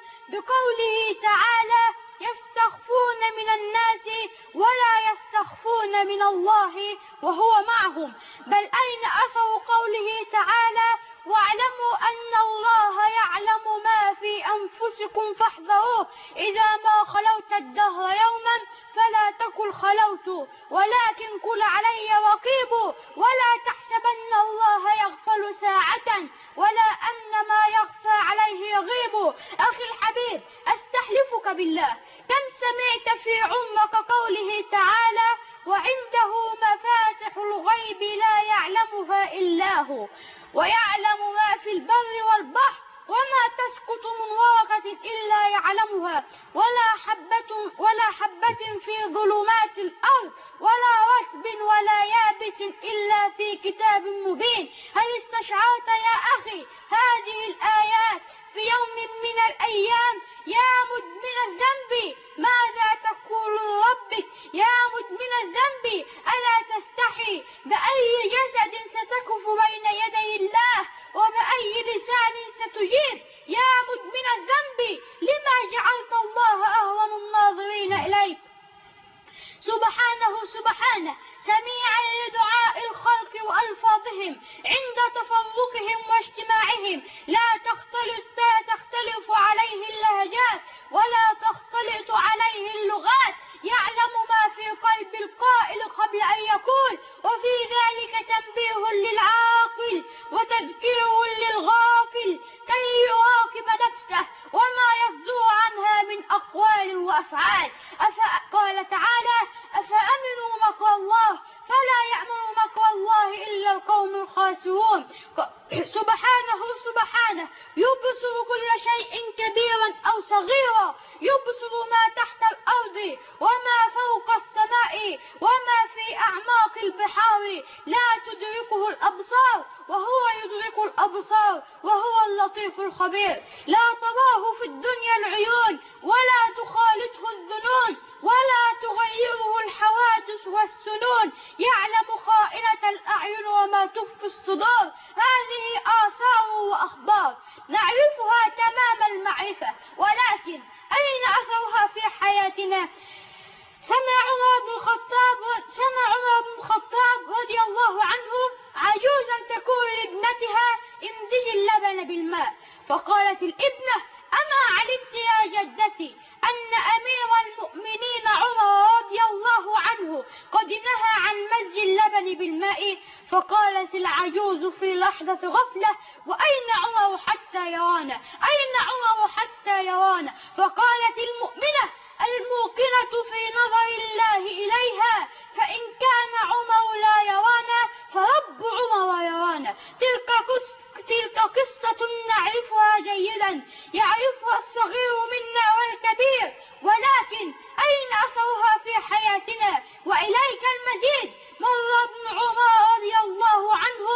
بقوله تعالى: يستخفون من الناس ولا يستخفون من الله وهو معهم. بل أين أثر قوله تعالى: واعلموا أن الله يعلم ما في أنفسكم فاحذروه، إذا ما خلوت الدهر يوما فلا تقل خلوت ولكن قل علي رقيب. ولا تحسبن الله يغفل ساعة ولا أن ما يخفى عليه يغيب. أخي الحبيب، أستحلفك بالله، كم سمعت في عمرك قوله تعالى: وعنده مفاتح الغيب لا يعلمها إلا هو ويعلم ما في البر والبحر وما تسقط من ورقة إلا يعلمها ولا حبة ولا حبة في ظلمات الأرض ولا رطب ولا يابس إلا في كتاب مبين. هل استشعرت يا أخي هذه الآيات في يوم من الأيام؟ يا مدمن الذنب ماذا تقول لربك؟ يا مدمن الذنب ألا تستحي؟ بأي جسد ستقف بين يدي الله وبأي لسان ستجيب؟ يا مدمن الذنب لما جعلت الله أهون الناظرين إليك؟ سبحانه سبحانه سميعا لدعاء الخلق وألفاظهم عند تفرقهم واجتماعهم. لا تختلط لا تختلف عليه اللهجات ولا تختلط عليه اللغات. يعلم ما في قلب القائل قبل أن يقول، وفي ذلك تنبيه للعاقل وتذكير للغافل كي يراقب نفسه وما يصدر عنها من أقوال وأفعال. قال تعالى: أفأمنوا مكر الله فلا يأمن مكر الله إلا القوم الخاسرون. سبحانه سبحانه يبصر كل شيء كبيرا أو صغيرا، يبصر ما تحت الأرض وما فوق السماء وما في أعماق البحار، لا تدركه الأبصار وهو يدرك الأبصار وهو اللطيف الخبير. لا تراه في الدنيا العيون ولا تخالطه الظنون ولا تغيره الحوادث والسنون. يعلم خائنة الأعين وما تخفي الصدور. هذه آثار وأخبار نعرفها تمام المعرفة، ولكن أين أثرها في حياتنا؟ سمع عمر بن الخطاب سمع عمر بن الخطاب رضي الله عنه عجوزا تقول لابنتها: امزجي اللبن بالماء. فقالت الابنة: أما علمت يا جدتي أن أمير المؤمنين عمر رضي الله عنه قد نهى عن مزج اللبن بالماء؟ فقالت العجوز في لحظة غفلة: وأين عمر حتى يرانا؟ أين عمر حتى يرانا؟ فقالت المؤمنة الموقنة في نظر الله إليها: فإن كان عمر لا يرانا فرب عمر يرانا. تلك قصة تلك قصة نعرفها جيدا، يعرفها الصغير منا والكبير، ولكن أين أثرها في حياتنا؟ وإليك المزيد. مر ابن عمر رضي الله عنه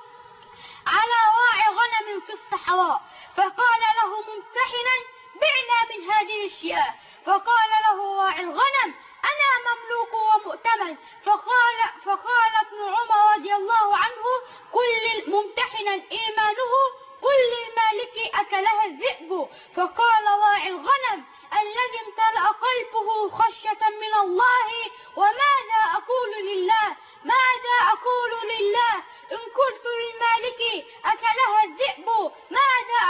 على راعي غنم في الصحراء، فقال له ممتحنا: بعنا من هذه الشياه. فقال له راعي الغنم: أنا مملوك ومؤتمن. فقال فقال ابن عمر رضي الله عنه: كل ممتحنا إيمانه كل المالك أكلها الذئب. فقال راعي الغنم الذي امتلأ قلبه خشية من الله: وماذا أقول لله؟ ماذا أقول لله؟ إن قلت للمالك أكلها الذئب ماذا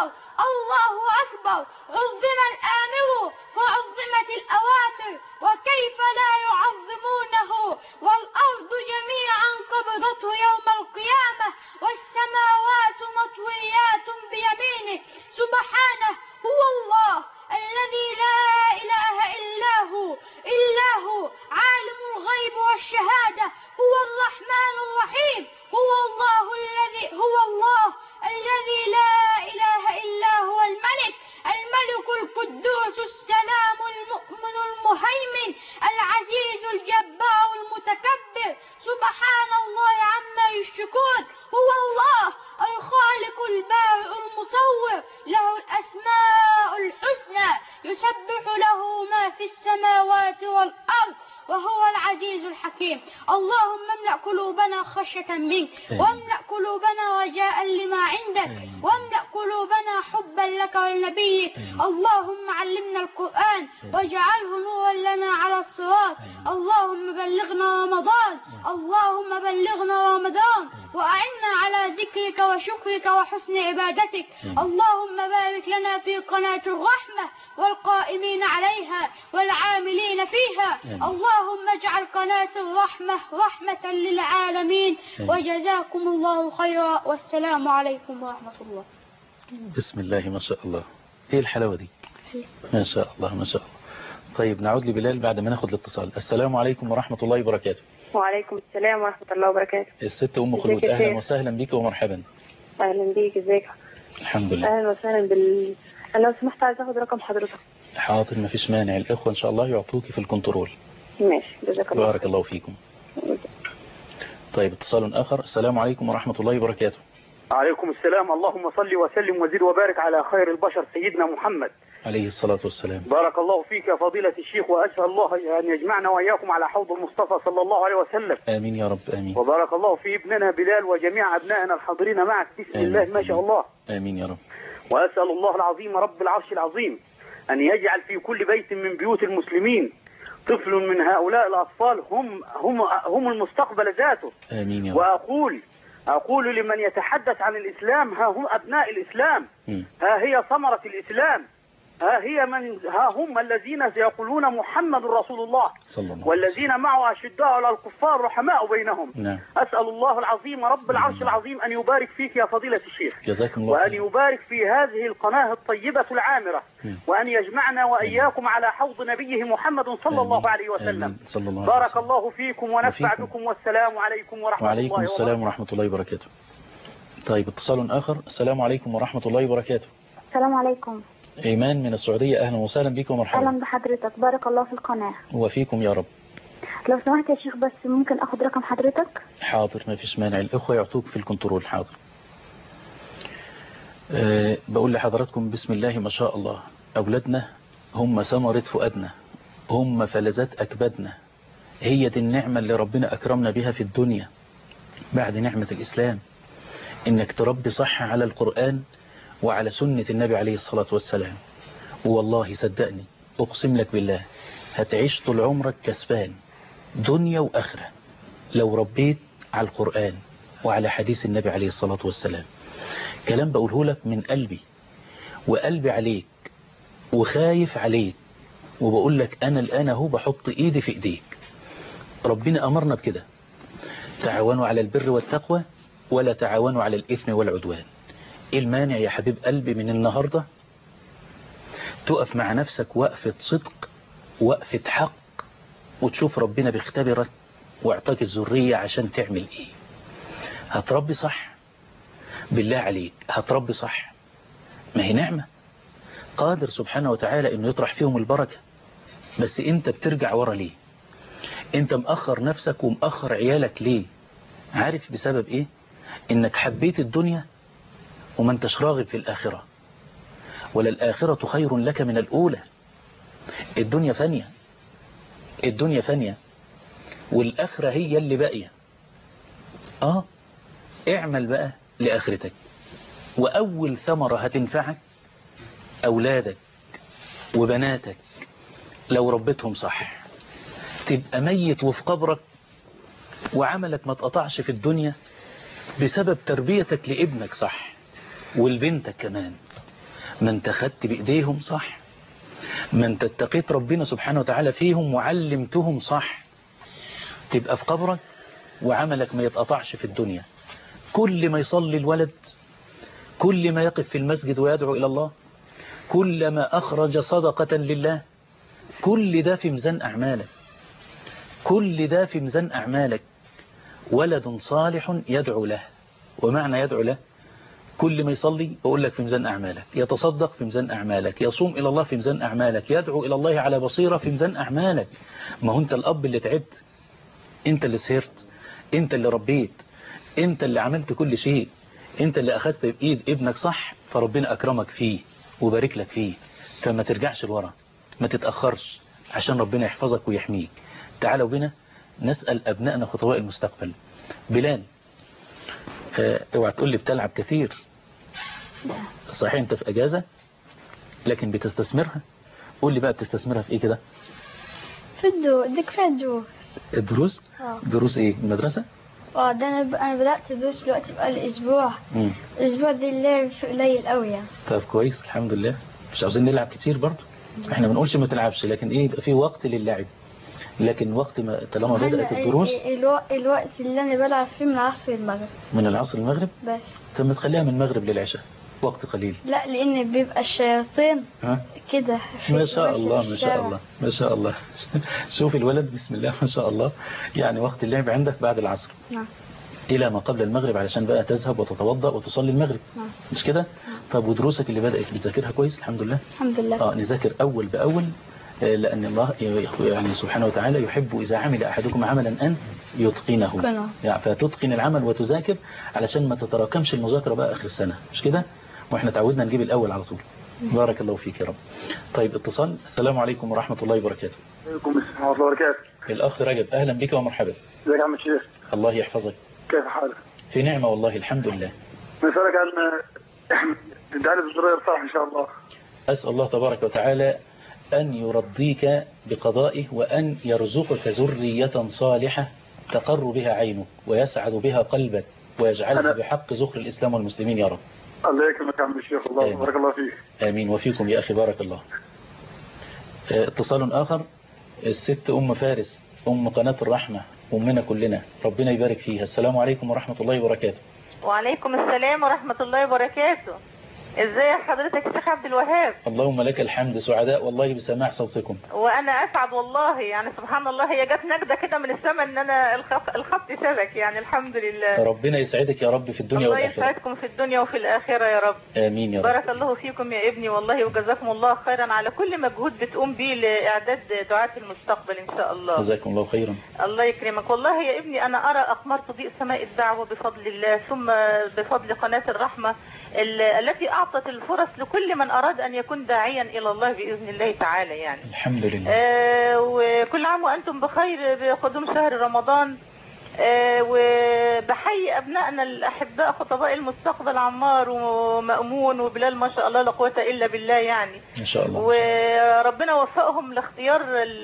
أكبر الله أكبر عظم الآمر فعظمت الأوامر وكيف لا يعظمونه والأرض جميعا قبضته يوم القيامة والسماوات مطويات بيمينه سبحانه هو الله الذي لا إله إلا هو إلا هو عالم الغيب والشهادة هو الرحمن الرحيم هو الله الذي هو الله الذي لا إله إلا هو الملك الملك القدوس السلام المؤمن المهيمن العزيز الجبار المتكبر سبحان الله عما يشركون هو الله الخالق البارئ المصور له الأسماء الحسنى يسبح له ما في السماوات والأرض وهو العزيز الحكيم اللهم املأ قلوبنا خشية منك واملأ قلوبنا رجاء لما عندك واملأ قلوبنا حبا لك ولنبيك اللهم علمنا القرآن واجعله نورا لنا على الصراط اللهم بلغنا رمضان اللهم بلغنا رمضان وأعنا على ذكرك وشكرك وحسن عبادتك اللهم بارك لنا في قناة الرحمة والقائمين عليها والعاملين فيها اللهم اجعل قناة الرحمة رحمة للعالمين وجزاكم الله خيرا والسلام عليكم ورحمة الله. بسم الله ما شاء الله. ايه الحلاوة دي ما شاء الله ما شاء الله. طيب نعود لبلال بعد ما ناخد الاتصال. السلام عليكم ورحمة الله وبركاته. وعليكم السلام ورحمة الله وبركاته. الست أم خلود أهلا وسهلا بك ومرحبا. أهلا بيك ازيك؟ الحمد لله. أهلا وسهلا بال أنا لو سمحت عايز أخد رقم حضرتك. حاضر ما فيش مانع الإخوة إن شاء الله يعطوكي في الكنترول. ماشي جزاك الله. بارك الله فيكم. طيب اتصال آخر. السلام عليكم ورحمة الله وبركاته. عليكم السلام. اللهم صل وسلم وزد وبارك على خير البشر سيدنا محمد عليه الصلاة والسلام. بارك الله فيك يا فضيلة الشيخ وأسأل الله أن يجمعنا وإياكم على حوض المصطفى صلى الله عليه وسلم. آمين يا رب آمين. وبارك الله في ابننا بلال وجميع أبنائنا الحاضرين معك بسم آمين. الله ما شاء الله. آمين يا رب. وأسأل الله العظيم رب العرش العظيم أن يجعل في كل بيت من بيوت المسلمين طفل من هؤلاء الأطفال هم هم هم المستقبل ذاته. آمين يا رب. وأقول أقول لمن يتحدث عن الإسلام ها هم أبناء الإسلام م. ها هي ثمرة الإسلام ها هي من ها هم الذين يقولون محمد رسول الله صلى الله والذين معه أشداء على الكفار رحماء بينهم. نعم. أسأل الله العظيم رب العرش العظيم أن يبارك فيك يا فضيلة الشيخ جزاكم الله وأن يبارك في هذه القناة الطيبة العامرة م. وأن يجمعنا وإياكم على حوض نبيه محمد صلى آمين. الله عليه وسلم. صلى الله بارك وسلم. الله فيكم ونفع وفيكم. بكم والسلام عليكم ورحمة وعليكم الله وبركاته. السلام ورحمة الله وبركاته. طيب اتصال آخر. السلام عليكم ورحمة الله وبركاته. السلام عليكم. إيمان من السعودية أهلا وسهلا بك ومرحبا. أهلا بحضرتك بارك الله في القناة. وفيكم يا رب. لو سمحت يا شيخ بس ممكن أخذ رقم حضرتك؟ حاضر ما فيش مانع الإخوة يعطوك في الكنترول. حاضر. أه بقول لحضراتكم بسم الله ما شاء الله أولادنا هم ثمرة فؤادنا هم فلذات أكبادنا هي دي النعمة اللي ربنا أكرمنا بها في الدنيا بعد نعمة الإسلام إنك تربي صح على القرآن وعلى سنة النبي عليه الصلاة والسلام. والله صدقني أقسم لك بالله هتعيش طول عمرك كسبان دنيا وآخرة لو ربيت على القرآن وعلى حديث النبي عليه الصلاة والسلام. كلام بقوله لك من قلبي وقلبي عليك وخايف عليك وبقول لك أنا الآن اهو بحط إيدي في إيديك. ربنا أمرنا بكده تعاونوا على البر والتقوى ولا تعاونوا على الإثم والعدوان. إيه المانع يا حبيب قلبي من النهاردة تقف مع نفسك وقفة صدق وقفة حق وتشوف ربنا بيختبرك واعطاك الذرية عشان تعمل إيه. هتربي صح بالله عليك هتربي صح ما هي نعمة قادر سبحانه وتعالى إنه يطرح فيهم البركة بس أنت بترجع ورا ليه؟ أنت مأخر نفسك ومأخر عيالك ليه؟ عارف بسبب إيه؟ إنك حبيت الدنيا وما انتش راغب في الآخرة وللآخرة خير لك من الأولى. الدنيا فانية الدنيا فانية والآخرة هي اللي باقية. آه اعمل بقى لآخرتك وأول ثمرة هتنفعك أولادك وبناتك لو ربيتهم صح تبقى ميت وفي قبرك وعملك ما تقطعش في الدنيا بسبب تربيتك لابنك صح والبنتك كمان. ما انت خدت بإيديهم صح، ما انت اتقيت ربنا سبحانه وتعالى فيهم وعلمتهم صح، تبقى في قبرك وعملك ما يتقطعش في الدنيا. كل ما يصلي الولد، كل ما يقف في المسجد ويدعو إلى الله، كل ما أخرج صدقة لله، كل ده في ميزان أعمالك، كل ده في ميزان أعمالك. ولد صالح يدعو له، ومعنى يدعو له كل ما يصلي بقول لك في ميزان أعمالك، يتصدق في ميزان أعمالك، يصوم إلى الله في ميزان أعمالك، يدعو إلى الله على بصيرة في ميزان أعمالك. ما هو أنت الأب اللي تعبت، أنت اللي سهرت، أنت اللي ربيت، أنت اللي عملت كل شيء، أنت اللي أخذت بإيد ابنك صح، فربنا أكرمك فيه وبارك لك فيه. فما ترجعش لورا، ما تتأخرش، عشان ربنا يحفظك ويحميك. تعالوا بنا نسأل أبنائنا خطباء المستقبل. بلال، اه اوعى تقول لي بتلعب كثير، صحيح انت في اجازة لكن بتستثمرها. قول لي بقى بتستثمرها في ايه كده؟ في الدروس. ديك في الدروس. الدروس؟ اه دروس ايه؟ المدرسة؟ اه ده انا ب... انا بدأت دروس دلوقتي بقى الاسبوع. مم. الاسبوع ده اللعب فيه قليل قوي يعني. طب كويس الحمد لله. مش عاوزين نلعب كتير برضه، احنا ما بنقولش ما تلعبش، لكن ايه يبقى في وقت للعب. لكن وقت ما طالما بدأت الدروس الو... الوقت اللي انا بلعب فيه من العصر المغرب. من العصر المغرب؟ بس طب ما تخليها من المغرب للعشاء، وقت قليل. لا لان بيبقى الشياطين كده. ما شاء الله ما شاء الله ما شاء الله. شوف الولد بسم الله ما شاء الله، يعني وقت اللعب عندك بعد العصر. نعم. إلى ما قبل المغرب علشان بقى تذهب وتتوضأ وتصلي المغرب. نعم. مش كده؟ طب ودروسك اللي بدأت بتذاكرها كويس؟ الحمد لله. الحمد لله. اه نذاكر أول بأول، لأن الله يعني سبحانه وتعالى يحب إذا عمل أحدكم عملا أن يتقنه، يعني فتتقن العمل وتذاكر علشان ما تتراكمش المذاكرة بقى آخر السنة. مش كده؟ وإحنا تعودنا نجيب الأول على طول. بارك الله فيك يا رب. طيب اتصال. السلام عليكم ورحمة الله وبركاته. وعليكم السلام ورحمة الله وبركاته. الأخ رجب، أهلا بك ومرحبا. ازيك يا عم الشيخ؟ الله يحفظك. كيف حالك؟ في نعمة والله الحمد لله. نسألك عن دعاء الزرير صح إن شاء الله. أسأل الله تبارك وتعالى أن يرضيك بقضائه، وأن يرزقك ذرية صالحة تقر بها عينك ويسعد بها قلبك، ويجعلها بحق زخر الإسلام والمسلمين يا رب. الله يكرمك يا عم الشيخ، الله بارك الله فيك. آمين وفيكم يا أخي بارك الله. اتصال آخر. الست أم فارس، أم قناة الرحمة، أمنا كلنا، ربنا يبارك فيها. السلام عليكم ورحمة الله وبركاته. وعليكم السلام ورحمة الله وبركاته. ازاي حضرتك يا شيخ عبد الوهاب؟ اللهم لك الحمد، سعداء والله بسماع صوتكم. وانا اسعد والله، يعني سبحان الله هي جت نجده كده من السماء ان انا الخط الخط سبك، يعني الحمد لله. ربنا يسعدك يا رب في الدنيا الله والآخرة. الله يسعدكم في الدنيا وفي الآخرة يا رب. آمين يا رب. بارك الله فيكم يا ابني والله، وجزاكم الله خيرا على كل مجهود بتقوم به لإعداد دعاة المستقبل إن شاء الله. جزاكم الله خيرا. الله يكرمك. والله يا ابني أنا أرى أقمار تضيء سماء الدعوة بفضل الله، ثم بفضل قناة الرحمة التي أعطت الفرص لكل من أراد أن يكون داعيا إلى الله بإذن الله تعالى يعني. الحمد لله. آه وكل عام وأنتم بخير بقدوم شهر رمضان. آه وبحيي أبنائنا الأحباء خطباء المستقبل عمار ومأمون وبلال، ما شاء الله لا قوة إلا بالله يعني. ما شاء الله. وربنا وفقهم لاختيار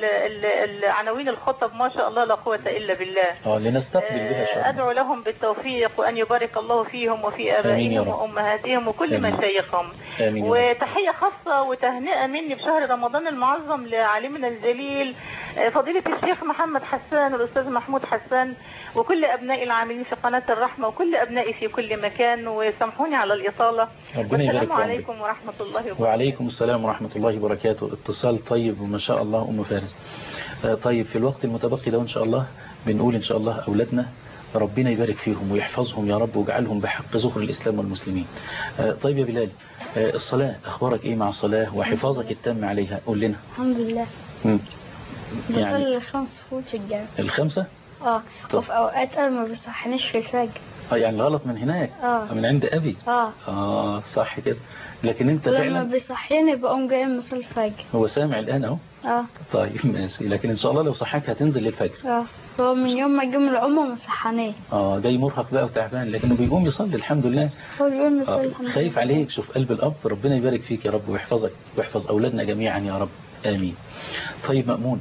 العناوين الخطب، ما شاء الله لا قوة إلا بالله. اه لنستقبل بها شاء الله. أدعو لهم بالتوفيق وأن يبارك الله فيهم وفي آبائهم وأمهاتهم وكل آمين. مشايخهم. آمين. وتحية خاصة وتهنئة مني بشهر رمضان المعظم لعالمنا الجليل فضيلة الشيخ محمد حسان والأستاذ محمود حسان، وكل أبنائي العاملين في قناة الرحمة، وكل أبنائي في كل مكان، وسامحوني على الإطالة. ربنا يبارك السلام عليكم ورحمة الله وبركاته. وعليكم السلام ورحمة الله وبركاته. اتصال طيب وما شاء الله أم فارس. طيب في الوقت المتبقي ده إن شاء الله بنقول إن شاء الله أولادنا ربنا يبارك فيهم ويحفظهم يا رب ويجعلهم بحق زخر الإسلام والمسلمين. طيب يا بلال، الصلاة أخبارك إيه مع الصلاة وحفاظك التام عليها؟ قول لنا. الحمد لله. مم. يعني الخمس فوت في الجامع. الخمسة؟ اه وفي اوقات انا ما بصحنيش في الفجر. اه يعني الغلط من هناك. اه من عند ابي. اه اه صح كده. لكن انت لما فعلا لما بيصحيني بقوم جاي من صلاة الفجر. هو سامع الان اهو. اه طيب ماشي، لكن ان شاء الله لو صحاك هتنزل للفجر. اه هو من يوم ما جه من العمر ما صحانيه. اه جاي مرهق بقى وتعبان، لكنه بيقوم يصلي الحمد لله. هو بيقوم يصلي الحمد لله. خايف عليك، شوف قلب الاب، ربنا يبارك فيك يا رب ويحفظك ويحفظ اولادنا جميعا يا رب امين. طيب مأمون،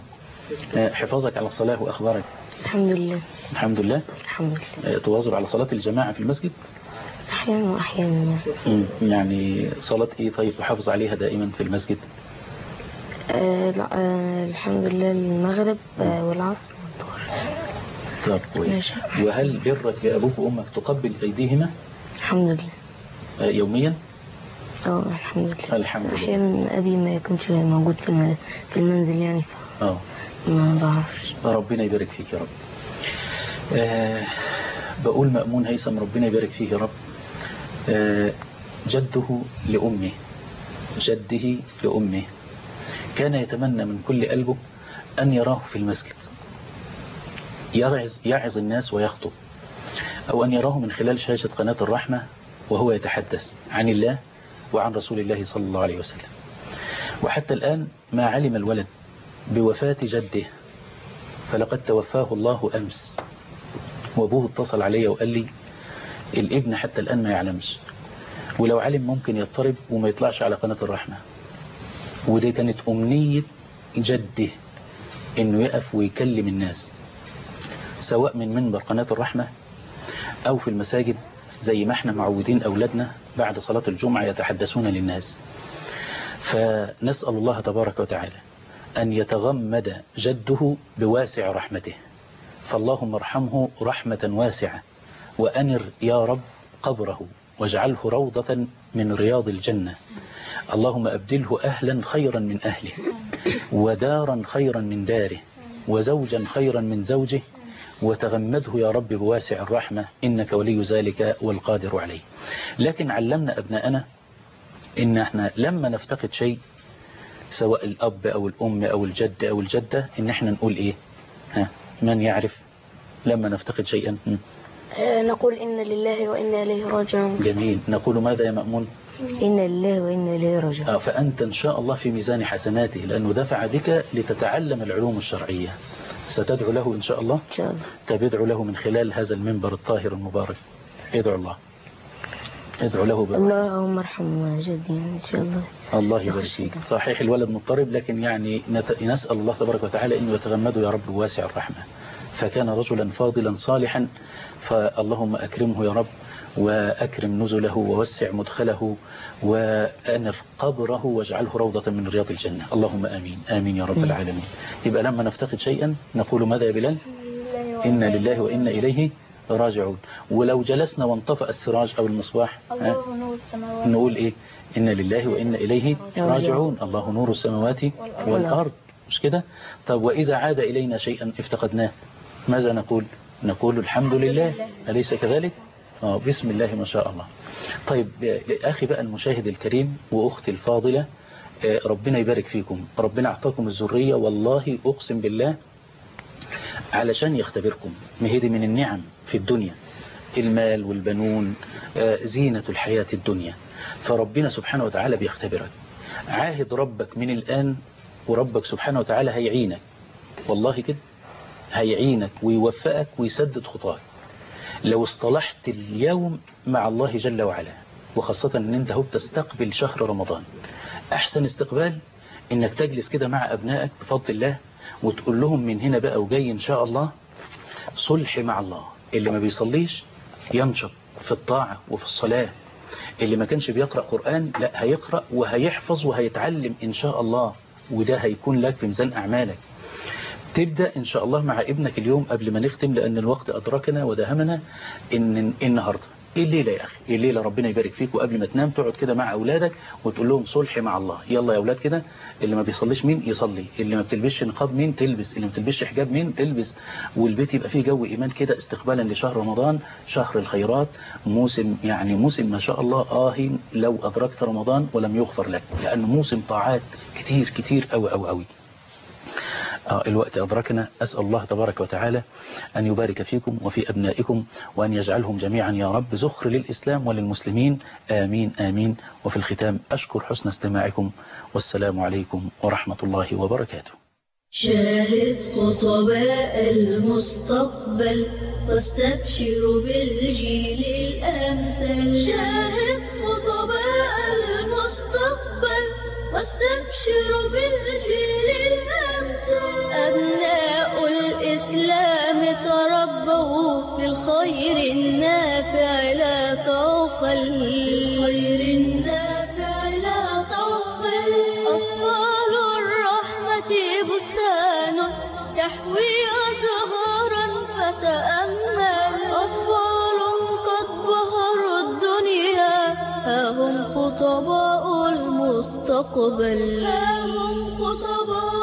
حفاظك على الصلاة واخبارك؟ الحمد لله. الحمد لله. الحمد لله. تواظب على صلاة الجماعة في المسجد؟ أحيانا وأحيانا. يعني صلاة إيه طيب تحافظ عليها دائما في المسجد؟ آه آه الحمد لله المغرب آه والعصر والظهر. طب كويس. وهل برك لأبوك وأمك تقبل أيديهما؟ الحمد لله. آه يوميا؟ اه الحمد لله. الحمد لله. أحيانا أبي ما يكونش موجود في في المنزل يعني اه ما بعرفش. ربنا يبارك فيك يا رب. آه بقول مأمون هيثم ربنا يبارك فيه يا رب. آه جده لأمه جده لأمه كان يتمنى من كل قلبه أن يراه في المسجد يعظ, يعظ الناس ويخطب، أو أن يراه من خلال شاشة قناة الرحمة وهو يتحدث عن الله وعن رسول الله صلى الله عليه وسلم. وحتى الآن ما علم الولد بوفاة جده، فلقد توفاه الله أمس، وأبوه اتصل علي وقال لي الابن حتى الآن ما يعلمش، ولو علم ممكن يضطرب وما يطلعش على قناة الرحمة. ودي كانت أمنية جده إنه يقف ويكلم الناس سواء من منبر قناة الرحمة أو في المساجد زي ما احنا معودين أولادنا بعد صلاة الجمعة يتحدثون للناس. فنسأل الله تبارك وتعالى أن يتغمد جده بواسع رحمته، فاللهم ارحمه رحمة واسعة، وأنر يا رب قبره واجعله روضة من رياض الجنة. اللهم أبدله أهلا خيرا من أهله، ودارا خيرا من داره، وزوجا خيرا من زوجه، وتغمده يا رب بواسع الرحمة إنك ولي ذلك والقادر عليه. لكن علمنا أبناءنا إن احنا لما نفتقد شيء سواء الأب أو الأم أو الجد أو الجدة إن احنا نقول إيه؟ ها من يعرف لما نفتقد شيئا؟ نقول إن لله وإنا إليه راجعون. جميل. نقول ماذا يا مأمون؟ إن لله وإنا إليه راجعون. آه فأنت إن شاء الله في ميزان حسناته، لأنه دفع بك لتتعلم العلوم الشرعية. ستدعو له إن شاء الله؟ إن شاء الله. طب ادعو له من خلال هذا المنبر الطاهر المبارك. ادعو الله ادعو له بقى. اللهم ارحم جدي إن شاء الله. الله يبارك فيك. صحيح الولد مضطرب، لكن يعني نسأل الله تبارك وتعالى إنه يتغمده يا رب بواسع الرحمة. فكان رجلا فاضلا صالحا، فاللهم أكرمه يا رب، وأكرم نزله ووسع مدخله وأنر قبره واجعله روضة من رياض الجنة. اللهم آمين آمين يا رب العالمين. يبقى لما نفتقد شيئا نقول ماذا يا بلال؟ إنا لله وإنا إليه راجعون. ولو جلسنا وانطفأ السراج أو المصباح الله نور السماوات نقول إيه؟ إنا لله وإنا إليه راجعون. الله نور السماوات والأرض، مش كده؟ طب وإذا عاد إلينا شيئا افتقدناه ماذا نقول؟ نقول الحمد لله، أليس كذلك؟ آه بسم الله ما شاء الله. طيب أخي بقى المشاهد الكريم وأختي الفاضلة، ربنا يبارك فيكم، ربنا أعطاكم الذرية، والله أقسم بالله علشان يختبركم. ما هي دي من النعم في الدنيا، المال والبنون زينة الحياة الدنيا، فربنا سبحانه وتعالى بيختبرك. عاهد ربك من الآن، وربك سبحانه وتعالى هيعينك، والله كده هيعينك ويوفقك ويسدد خطاك لو اصطلحت اليوم مع الله جل وعلا، وخاصة ان انت هو تستقبل شهر رمضان. احسن استقبال انك تجلس كده مع ابنائك بفضل الله وتقول لهم من هنا بقى وجاي ان شاء الله صلح مع الله. اللي ما بيصليش ينشط في الطاعة وفي الصلاة، اللي ما كانش بيقرأ قرآن لا هيقرأ وهيحفظ وهيتعلم ان شاء الله، وده هيكون لك في ميزان اعمالك. تبدأ إن شاء الله مع ابنك اليوم قبل ما نختم، لأن الوقت أدركنا ودهمنا. إن النهاردة الليلة يا أخي، الليلة ربنا يبارك فيك، وقبل ما تنام تقعد كده مع أولادك وتقول لهم صلح مع الله. يلا يا أولاد كده، اللي ما بيصليش مين يصلي، اللي ما بتلبسش نقاب مين تلبس، اللي ما بتلبسش حجاب مين تلبس، والبيت يبقى فيه جو إيمان كده استقبالا لشهر رمضان، شهر الخيرات، موسم يعني موسم ما شاء الله. آه لو أدركت رمضان ولم يغفر لك، لأنه موسم طاعات كتير كتير أوي أوي أوي. آه الوقت أدركنا. أسأل الله تبارك وتعالى أن يبارك فيكم وفي أبنائكم، وأن يجعلهم جميعا يا رب زخر للإسلام وللمسلمين. آمين آمين. وفي الختام أشكر حسن استماعكم، والسلام عليكم ورحمة الله وبركاته. شاهد خطباء المستقبل واستبشر بالجيل الأمثل. شاهد خطباء المستقبل واستبشر بالجيل الأمثل. أبناء الإسلام تربوا في الخير النافع لا توفى. تغفل بالخير النافع لا تغفل. أطفال الرحمة بستان يحوي أزهارا فتأمل. أطفال قد بهروا الدنيا ها هم خطباء المستقبل. ها هم خطباء